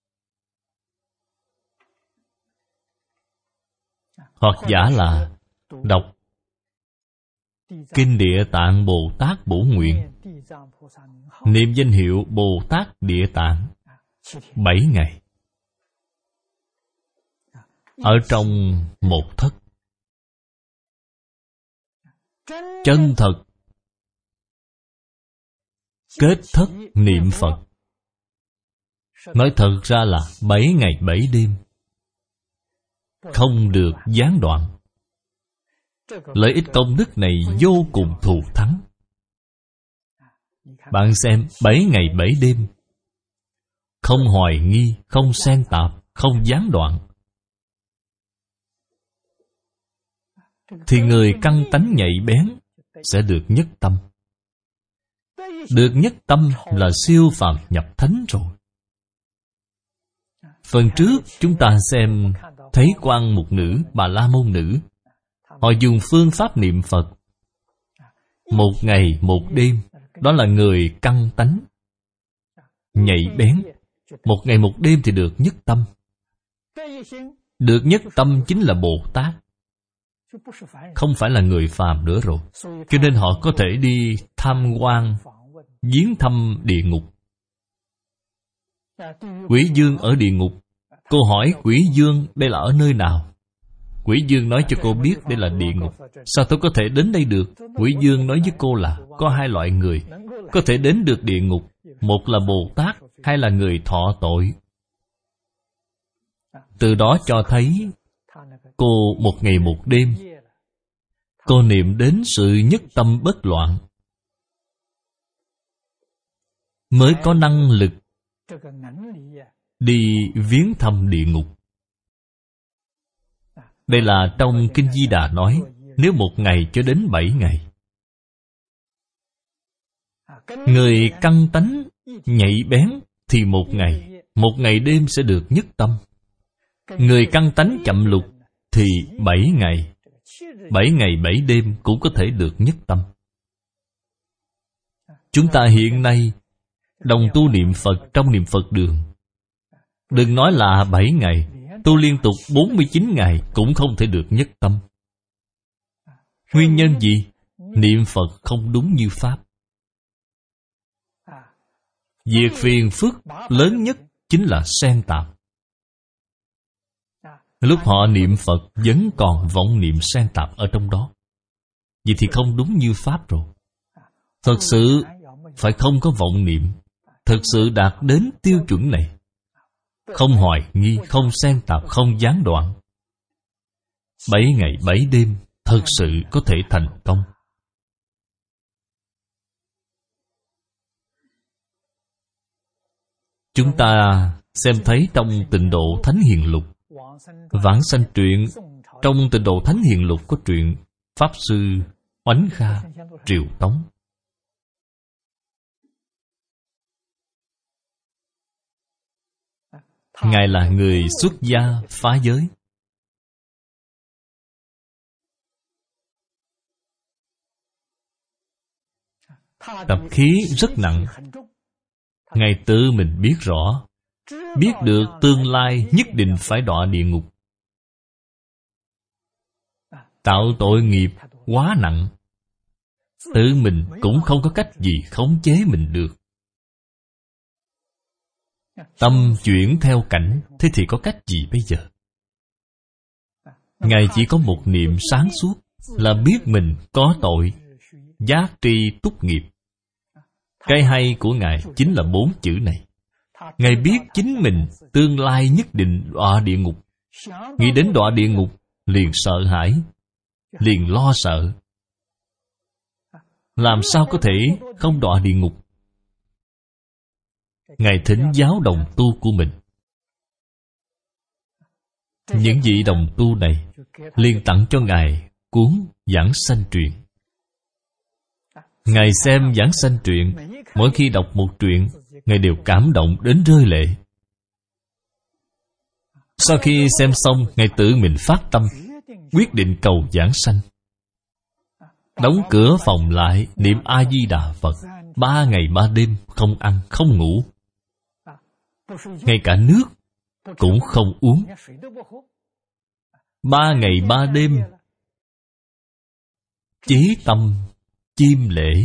[SPEAKER 1] Hoặc giả là đọc Kinh Địa Tạng Bồ Tát Bổ Nguyện, niệm danh hiệu Bồ Tát Địa Tạng bảy ngày. Ở trong một thất. Chân thật kết thất niệm Phật. Nói thật ra là bảy ngày bảy đêm, không được gián đoạn. Lợi ích công đức này vô cùng thù thắng. Bạn xem, bảy ngày bảy đêm, không hoài nghi, không xen tạp, không gián đoạn, thì người căn tánh nhạy bén sẽ được nhất tâm. Được nhất tâm là siêu phàm nhập thánh rồi. Phần trước chúng ta xem thấy Quan Mục Nữ, Bà La Môn Nữ, họ dùng phương pháp niệm Phật một ngày một đêm. Đó là người căn tánh nhạy bén. Một ngày một đêm thì được nhất tâm. Được nhất tâm chính là Bồ Tát, không phải là người phàm nữa rồi. Cho nên họ có thể đi tham quan, viếng thăm địa ngục. Quỷ dương ở địa ngục. Cô hỏi quỷ dương đây là ở nơi nào? Quỷ dương nói cho cô biết đây là địa ngục. Sao tôi có thể đến đây được? Quỷ dương nói với cô là có hai loại người có thể đến được địa ngục. Một là Bồ Tát, hai là người thọ tội. Từ đó cho thấy cô một ngày một đêm, cô niệm đến sự nhất tâm bất loạn, mới có năng lực đi viếng thăm địa ngục. Đây là trong Kinh Di Đà nói, nếu một ngày cho đến bảy ngày. Người căn tánh nhạy bén thì một ngày, một ngày đêm sẽ được nhất tâm. Người căn tánh chậm lục thì bảy ngày Bảy ngày bảy đêm cũng có thể được nhất tâm. Chúng ta hiện nay đồng tu niệm Phật trong niệm Phật đường, đừng nói là bảy ngày, tu liên tục bốn mươi chín ngày cũng không thể được nhất tâm. Nguyên nhân gì? Niệm Phật không đúng như Pháp. Việc phiền phức lớn nhất chính là xen tạp. Lúc họ niệm Phật vẫn còn vọng niệm xen tạp ở trong đó. Vậy thì không đúng như Pháp rồi. Thật sự phải không có vọng niệm, thật sự đạt đến tiêu chuẩn này, không hoài nghi, không xen tạp, không gián đoạn, bảy ngày bảy đêm thật sự có thể thành công. Chúng ta xem thấy trong Tịnh Độ Thánh Hiền Lục, Vãng Sanh truyện, trong Tịnh Độ Thánh Hiền Lục có truyện Pháp Sư Oánh Kha Triều Tống. Ngài là người xuất gia phá giới. Tập khí rất nặng. Ngài tự mình biết rõ, biết được tương lai nhất định phải đọa địa ngục. Tạo tội nghiệp quá nặng, tự mình cũng không có cách gì khống chế mình được. Tâm chuyển theo cảnh, thế thì có cách gì bây giờ? Ngài chỉ có một niệm sáng suốt, là biết mình có tội, giác tri túc nghiệp. Cái hay của Ngài chính là bốn chữ này. Ngài biết chính mình tương lai nhất định đọa địa ngục. Nghĩ đến đọa địa ngục liền sợ hãi, liền lo sợ. Làm sao có thể không đọa địa ngục? Ngài thỉnh giáo đồng tu của mình. Những vị đồng tu này liền tặng cho Ngài cuốn Giảng Sanh Truyện. Ngài xem Giảng Sanh Truyện, mỗi khi đọc một truyện, Ngài đều cảm động đến rơi lệ. Sau khi xem xong, Ngài tự mình phát tâm, quyết định cầu giảng sanh. Đóng cửa phòng lại, niệm A-di-đà Phật, ba ngày ba đêm không ăn, không ngủ. Ngay cả nước cũng không uống. Ba ngày ba đêm chí tâm chiêm lễ.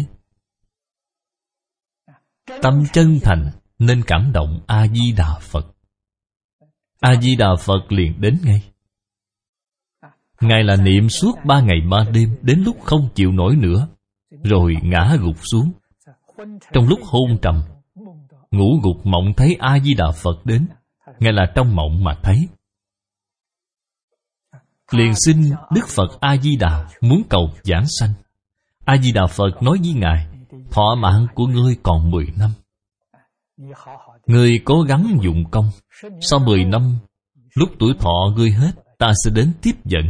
[SPEAKER 1] Tâm chân thành nên cảm động A-di-đà Phật. A-di-đà Phật liền đến ngay. Ngài là niệm suốt ba ngày ba đêm, đến lúc không chịu nổi nữa, rồi ngã gục xuống. Trong lúc hôn trầm, ngủ gục mộng thấy A-di-đà Phật đến. Ngài là trong mộng mà thấy. Liền xin Đức Phật A-di-đà muốn cầu giảng sanh. A-di-đà Phật nói với Ngài, thọ mạng của ngươi còn mười năm. Ngươi cố gắng dụng công, sau mười năm, lúc tuổi thọ ngươi hết, ta sẽ đến tiếp dẫn.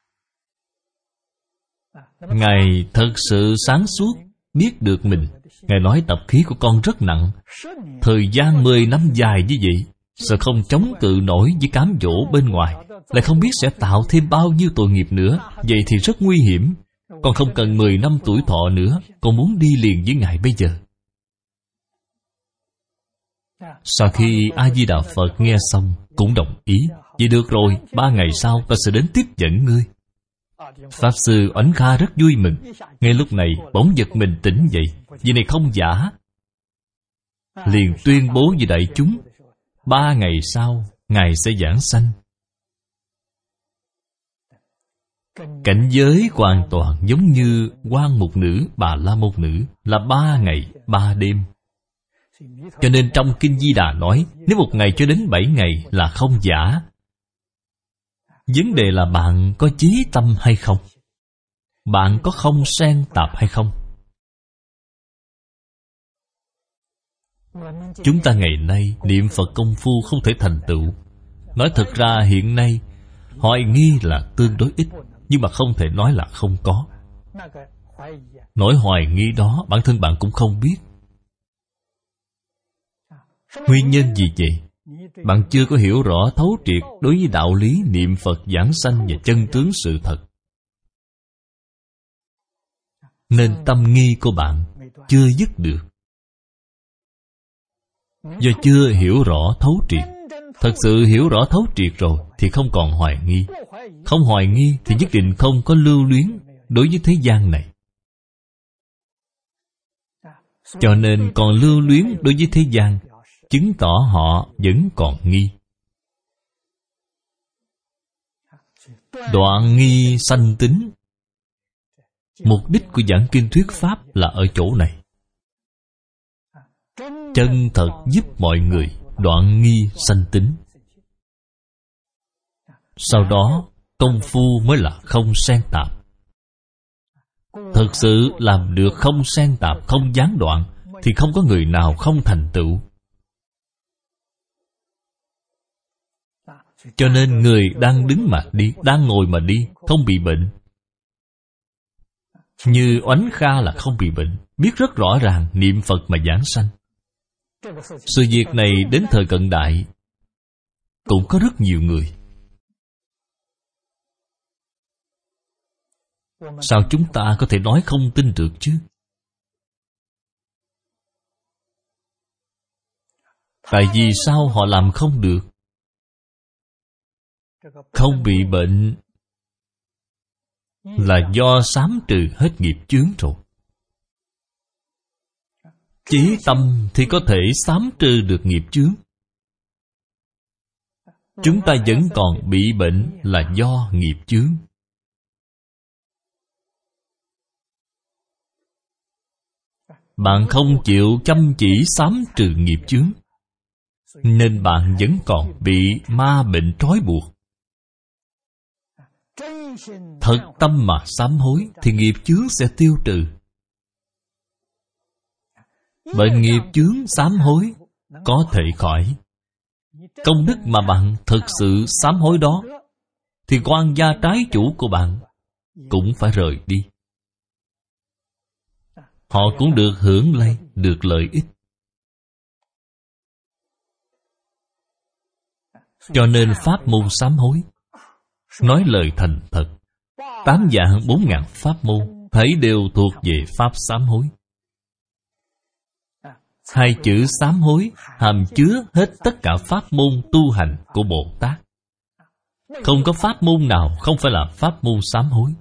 [SPEAKER 1] Ngài thật sự sáng suốt, biết được mình. Ngài nói tập khí của con rất nặng. Thời gian mười năm dài như vậy, sợ không chống cự nổi với cám dỗ bên ngoài, lại không biết sẽ tạo thêm bao nhiêu tội nghiệp nữa. Vậy thì rất nguy hiểm. Con không cần mười năm tuổi thọ nữa, con muốn đi liền với Ngài bây giờ. Sau khi A-di-đà Phật nghe xong, cũng đồng ý. Vậy được rồi, ba ngày sau ta sẽ đến tiếp dẫn ngươi. Pháp Sư Oánh Kha rất vui mừng. Ngay lúc này bỗng giật mình tỉnh dậy. Vì này không giả. Liền tuyên bố với đại chúng, ba ngày sau Ngài sẽ giảng sanh. Cảnh giới hoàn toàn giống như Quan Mục Nữ, Bà La Môn Nữ, là ba ngày ba đêm. Cho nên trong Kinh Di Đà nói, nếu một ngày cho đến bảy ngày là không giả. Vấn đề là bạn có chí tâm hay không? Bạn có không xen tạp hay không? Chúng ta ngày nay niệm Phật công phu không thể thành tựu. Nói thật ra hiện nay hoài nghi là tương đối ít, nhưng mà không thể nói là không có. Nỗi hoài nghi đó bản thân bạn cũng không biết. Nguyên nhân gì vậy? Bạn chưa có hiểu rõ thấu triệt đối với đạo lý niệm Phật giảng sanh và chân tướng sự thật, nên tâm nghi của bạn chưa dứt được. Do chưa hiểu rõ thấu triệt. Thật sự hiểu rõ thấu triệt rồi thì không còn hoài nghi. Không hoài nghi thì nhất định không có lưu luyến đối với thế gian này. Cho nên còn lưu luyến đối với thế gian, chứng tỏ họ vẫn còn nghi. Đoạn nghi sanh tính. Mục đích của giảng kinh thuyết pháp là ở chỗ này. Chân thật giúp mọi người đoạn nghi sanh tính. Sau đó công phu mới là không xen tạp. Thực sự làm được không xen tạp, không gián đoạn, thì không có người nào không thành tựu. Cho nên người đang đứng mà đi, đang ngồi mà đi, không bị bệnh. Như Oánh Kha là không bị bệnh, biết rất rõ ràng niệm Phật mà giảng sanh. Sự việc này đến thời cận đại cũng có rất nhiều người. Sao chúng ta có thể nói không tin được chứ? Tại vì sao họ làm không được? Không bị bệnh là do xám trừ hết nghiệp chướng rồi. Chí tâm thì có thể xám trừ được nghiệp chướng. Chúng ta vẫn còn bị bệnh là do nghiệp chướng. Bạn không chịu chăm chỉ xám trừ nghiệp chướng, nên bạn vẫn còn bị ma bệnh trói buộc. Thật tâm mà sám hối thì nghiệp chướng sẽ tiêu trừ. Bệnh nghiệp chướng sám hối có thể khỏi. Công đức mà bạn thực sự sám hối đó, thì quan gia trái chủ của bạn cũng phải rời đi. Họ cũng được hưởng lấy, được lợi ích. Cho nên pháp môn sám hối, nói lời thành thật, tám vạn bốn ngàn pháp môn thấy đều thuộc về pháp sám hối. Hai chữ sám hối hàm chứa hết tất cả pháp môn tu hành của Bồ Tát. Không có pháp môn nào không phải là pháp môn sám hối.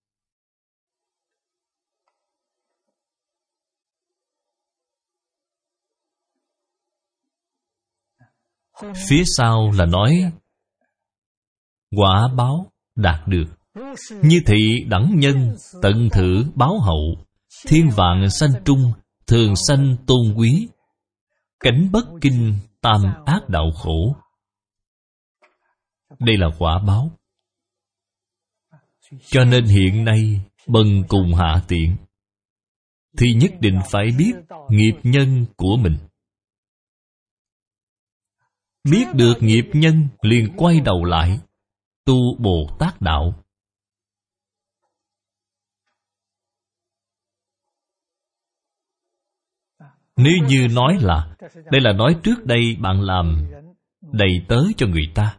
[SPEAKER 1] Phía sau là nói quả báo đạt được. Như thị đẳng nhân tận thử báo hậu, thiên vạn sanh trung thường sanh tôn quý, cảnh bất kinh tam ác đạo khổ. Đây là quả báo. Cho nên hiện nay bần cùng hạ tiện thì nhất định phải biết nghiệp nhân của mình. Biết được nghiệp nhân liền quay đầu lại tu Bồ Tát đạo. Nếu như nói là đây là nói trước đây bạn làm đầy tớ cho người ta,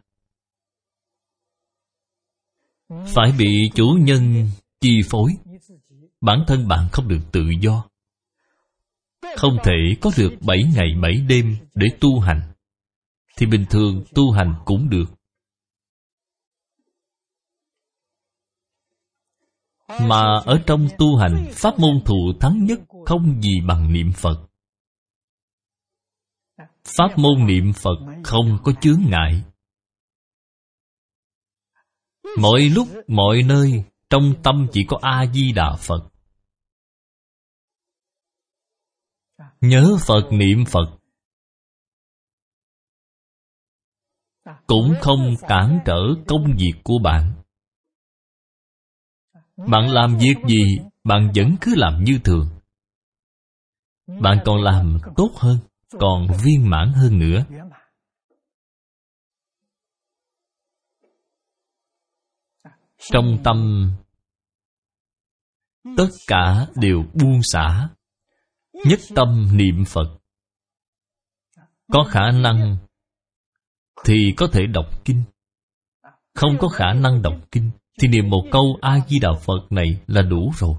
[SPEAKER 1] phải bị chủ nhân chi phối, bản thân bạn không được tự do, không thể có được bảy ngày bảy đêm để tu hành, thì bình thường tu hành cũng được. Mà ở trong tu hành, pháp môn thù thắng nhất không gì bằng niệm Phật. Pháp môn niệm Phật không có chướng ngại. Mọi lúc, mọi nơi, trong tâm chỉ có A-di-đà Phật. Nhớ Phật, niệm Phật cũng không cản trở công việc của bạn. Bạn làm việc gì, bạn vẫn cứ làm như thường. Bạn còn làm tốt hơn, còn viên mãn hơn nữa. Trong tâm tất cả đều buông xả, nhất tâm niệm Phật, có khả năng thì có thể đọc kinh. Không có khả năng đọc kinh thì niệm một câu A-di-đà Phật này là đủ rồi.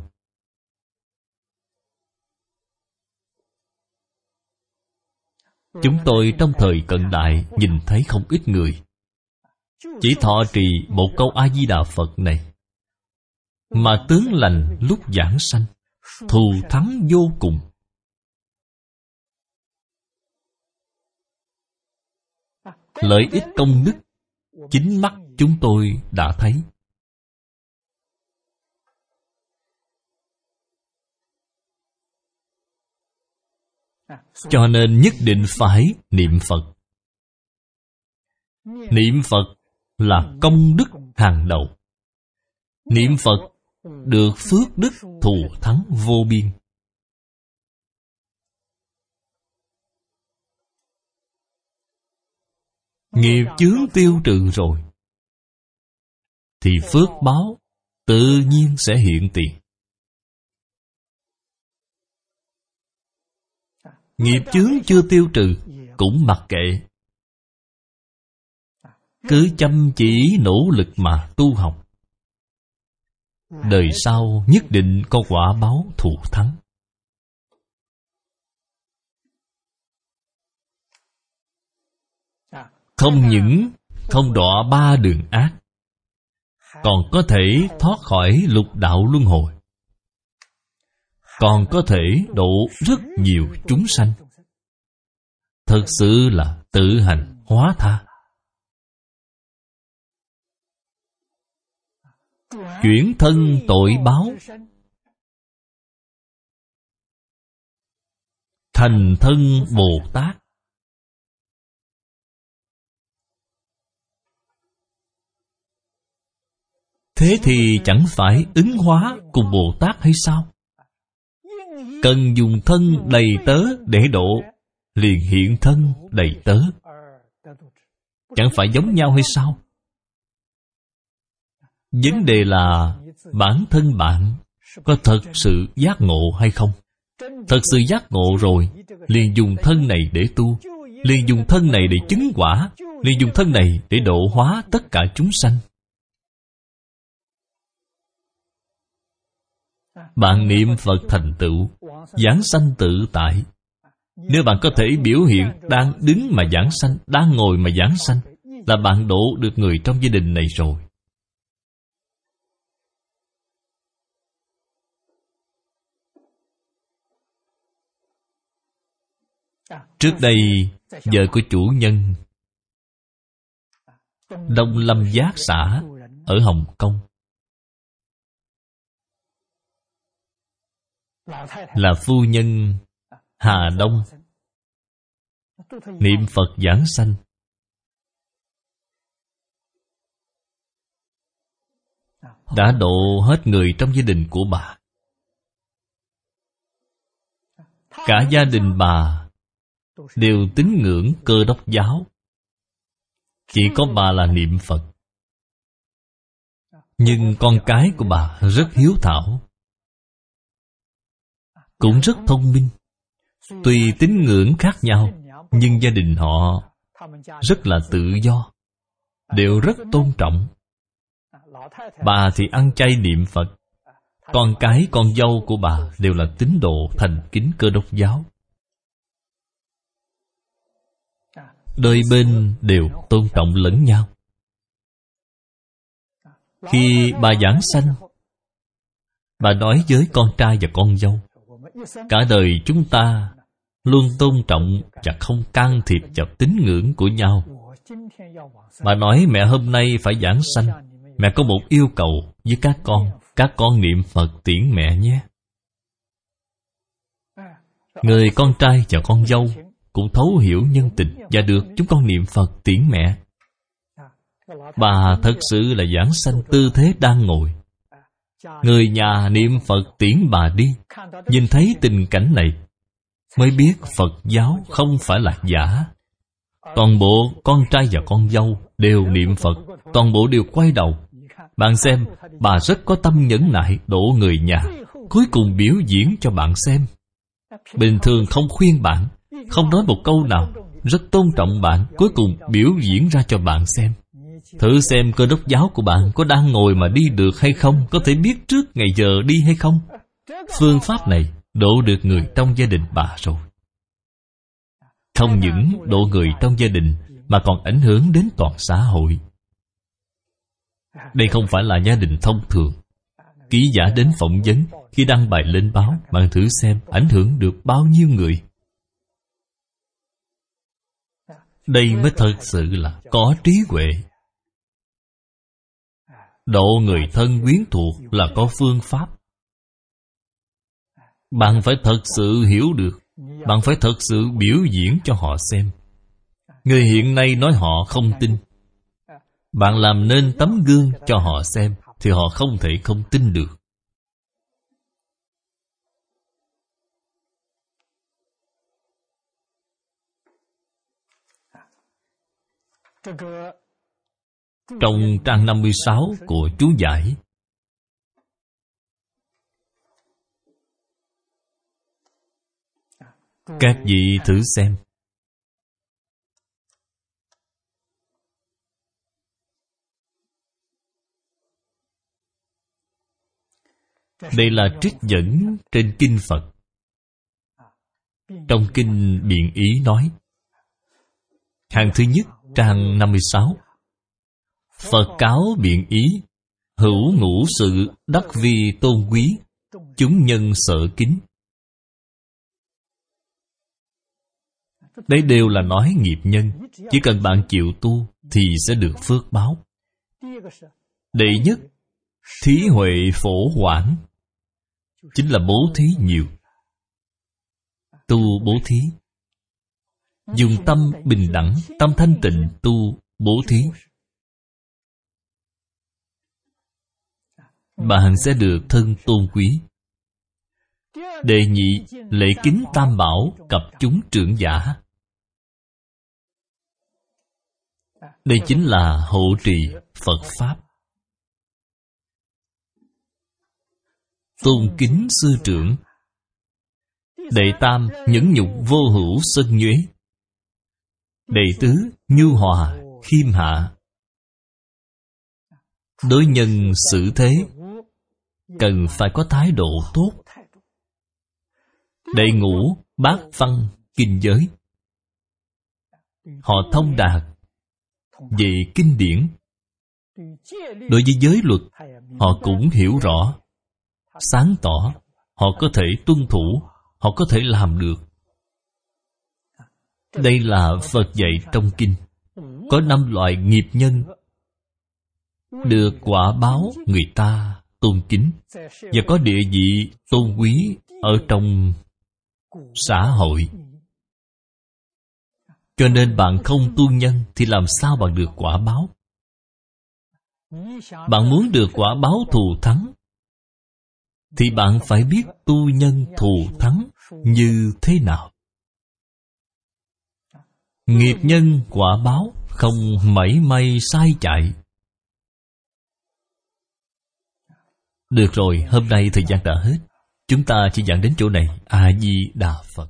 [SPEAKER 1] Chúng tôi trong thời cận đại nhìn thấy không ít người chỉ thọ trì một câu A-di-đà Phật này mà tướng lành lúc giảng sanh, thù thắng vô cùng. Lợi ích công đức chính mắt chúng tôi đã thấy. Cho nên nhất định phải niệm Phật. Niệm Phật là công đức hàng đầu. Niệm Phật được phước đức thù thắng vô biên. Nghiệp chướng tiêu trừ rồi thì phước báo tự nhiên sẽ hiện tiền. Nghiệp chướng chưa tiêu trừ cũng mặc kệ, cứ chăm chỉ nỗ lực mà tu học, đời sau nhất định có quả báo thù thắng. Không những không đọa ba đường ác, còn có thể thoát khỏi lục đạo luân hồi, còn có thể độ rất nhiều chúng sanh. Thật sự là tự hành hóa tha. Chuyển thân tội báo thành thân Bồ Tát. Thế thì chẳng phải ứng hóa cùng Bồ Tát hay sao? Cần dùng thân đầy tớ để độ, liền hiện thân đầy tớ. Chẳng phải giống nhau hay sao? Vấn đề là bản thân bạn có thật sự giác ngộ hay không? Thật sự giác ngộ rồi, liền dùng thân này để tu, liền dùng thân này để chứng quả, liền dùng thân này để độ hóa tất cả chúng sanh. Bạn niệm Phật thành tựu, giảng sanh tự tại. Nếu bạn có thể biểu hiện đang đứng mà giảng sanh, đang ngồi mà giảng sanh, là bạn độ được người trong gia đình này rồi. Trước đây, vợ của chủ nhân Đông Lâm Giác xã ở Hồng Kông là phu nhân Hà Đông, niệm Phật giảng sanh. Đã độ hết người trong gia đình của bà. Cả gia đình bà đều tín ngưỡng Cơ Đốc giáo, chỉ có bà là niệm Phật. Nhưng con cái của bà rất hiếu thảo, cũng rất thông minh. Tuy tín ngưỡng khác nhau, nhưng gia đình họ rất là tự do, đều rất tôn trọng. Bà thì ăn chay niệm Phật, con cái con dâu của bà đều là tín đồ thành kính Cơ Đốc giáo. Đôi bên đều tôn trọng lẫn nhau. Khi bà giảng sanh, bà nói với con trai và con dâu, cả đời chúng ta luôn tôn trọng và không can thiệp vào tín ngưỡng của nhau. Bà nói mẹ hôm nay phải giảng sanh, mẹ có một yêu cầu với các con, các con niệm Phật tiễn mẹ nhé. Người con trai và con dâu cũng thấu hiểu nhân tình và được chúng con niệm Phật tiễn mẹ. Bà thật sự là giảng sanh tư thế đang ngồi. Người nhà niệm Phật tiễn bà đi, nhìn thấy tình cảnh này mới biết Phật giáo không phải là giả. Toàn bộ con trai và con dâu đều niệm Phật, toàn bộ đều quay đầu. Bạn xem, bà rất có tâm nhẫn nại độ người nhà, cuối cùng biểu diễn cho bạn xem. Bình thường không khuyên bạn, không nói một câu nào, rất tôn trọng bạn, cuối cùng biểu diễn ra cho bạn xem. Thử xem cơ đốc giáo của bạn có đang ngồi mà đi được hay không, có thể biết trước ngày giờ đi hay không. Phương pháp này độ được người trong gia đình bà rồi. Không những độ người trong gia đình mà còn ảnh hưởng đến toàn xã hội. Đây không phải là gia đình thông thường. Ký giả đến phỏng vấn, khi đăng bài lên báo, bạn thử xem ảnh hưởng được bao nhiêu người. Đây mới thật sự là có trí huệ. Độ người thân quyến thuộc là có phương pháp. Bạn phải thật sự hiểu được. Bạn phải thật sự biểu diễn cho họ xem. Người hiện nay nói họ không tin. Bạn làm nên tấm gương cho họ xem, thì họ không thể không tin được. Trong trang năm mươi sáu của chú giải, các vị thử xem. Đây là trích dẫn trên kinh Phật. Trong kinh Biện Ý nói, hàng thứ nhất, trang năm mươi sáu, Phật cáo biện ý, hữu ngũ sự đắc vi tôn quý, chúng nhân sợ kính. Đây đều là nói nghiệp nhân. Chỉ cần bạn chịu tu thì sẽ được phước báo. Đệ nhất, thí huệ phổ hoảng, chính là bố thí nhiều. Tu bố thí, dùng tâm bình đẳng, tâm thanh tịnh tu bố thí, bạn sẽ được thân tôn quý. Đệ nhị, lễ kính tam bảo cập chúng trưởng giả. Đây chính là hộ trì Phật Pháp. Tôn kính sư trưởng. Đệ tam, nhẫn nhục vô hữu sân nhuế. Đệ tứ, nhu hòa khiêm hạ. Đối nhân xử thế cần phải có thái độ tốt. Đệ ngũ, bát văn kinh giới. Họ thông đạt về kinh điển. Đối với giới luật, họ cũng hiểu rõ, sáng tỏ. Họ có thể tuân thủ, họ có thể làm được. Đây là Phật dạy trong kinh. Có năm loại nghiệp nhân được quả báo người ta tôn kính, và có địa vị tôn quý ở trong xã hội. Cho nên bạn không tu nhân thì làm sao bạn được quả báo? Bạn muốn được quả báo thù thắng thì bạn phải biết tu nhân thù thắng như thế nào. Nghiệp nhân quả báo không mảy may sai chạy. Được rồi, hôm nay thời gian đã hết. Chúng ta chỉ giảng đến chỗ này. A-di-đà Phật.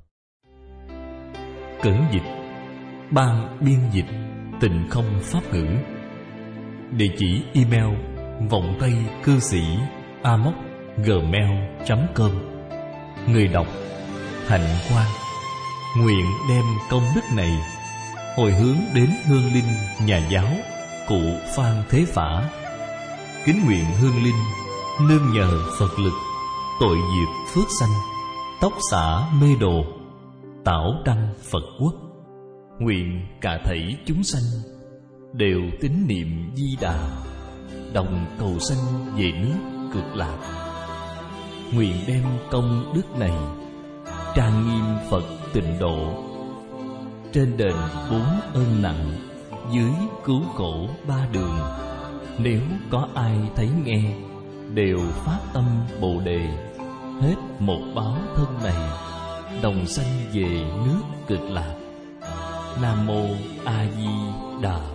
[SPEAKER 1] Cẩn dịch, ban biên dịch Tịnh Không Pháp Ngữ. Địa chỉ email vọng tây cư sĩ a m o c gmail chấm com. Người đọc Hạnh Quang. Nguyện đem công đức này hồi hướng đến hương linh nhà giáo cụ Phan Thế Phả. Kính nguyện hương linh nương nhờ Phật lực, tội diệt phước sanh, tóc xả mê đồ, tảo đăng Phật quốc. Nguyện cả thảy chúng sanh đều tín niệm Di Đà, đồng cầu sanh về nước Cực Lạc. Nguyện đem công đức này trang nghiêm Phật tịnh độ, trên đền bốn ơn nặng, dưới cứu khổ ba đường. Nếu có ai thấy nghe đều phát tâm Bồ Đề, hết một báo thân này, đồng sanh về nước Cực Lạc. Nam mô A Di Đà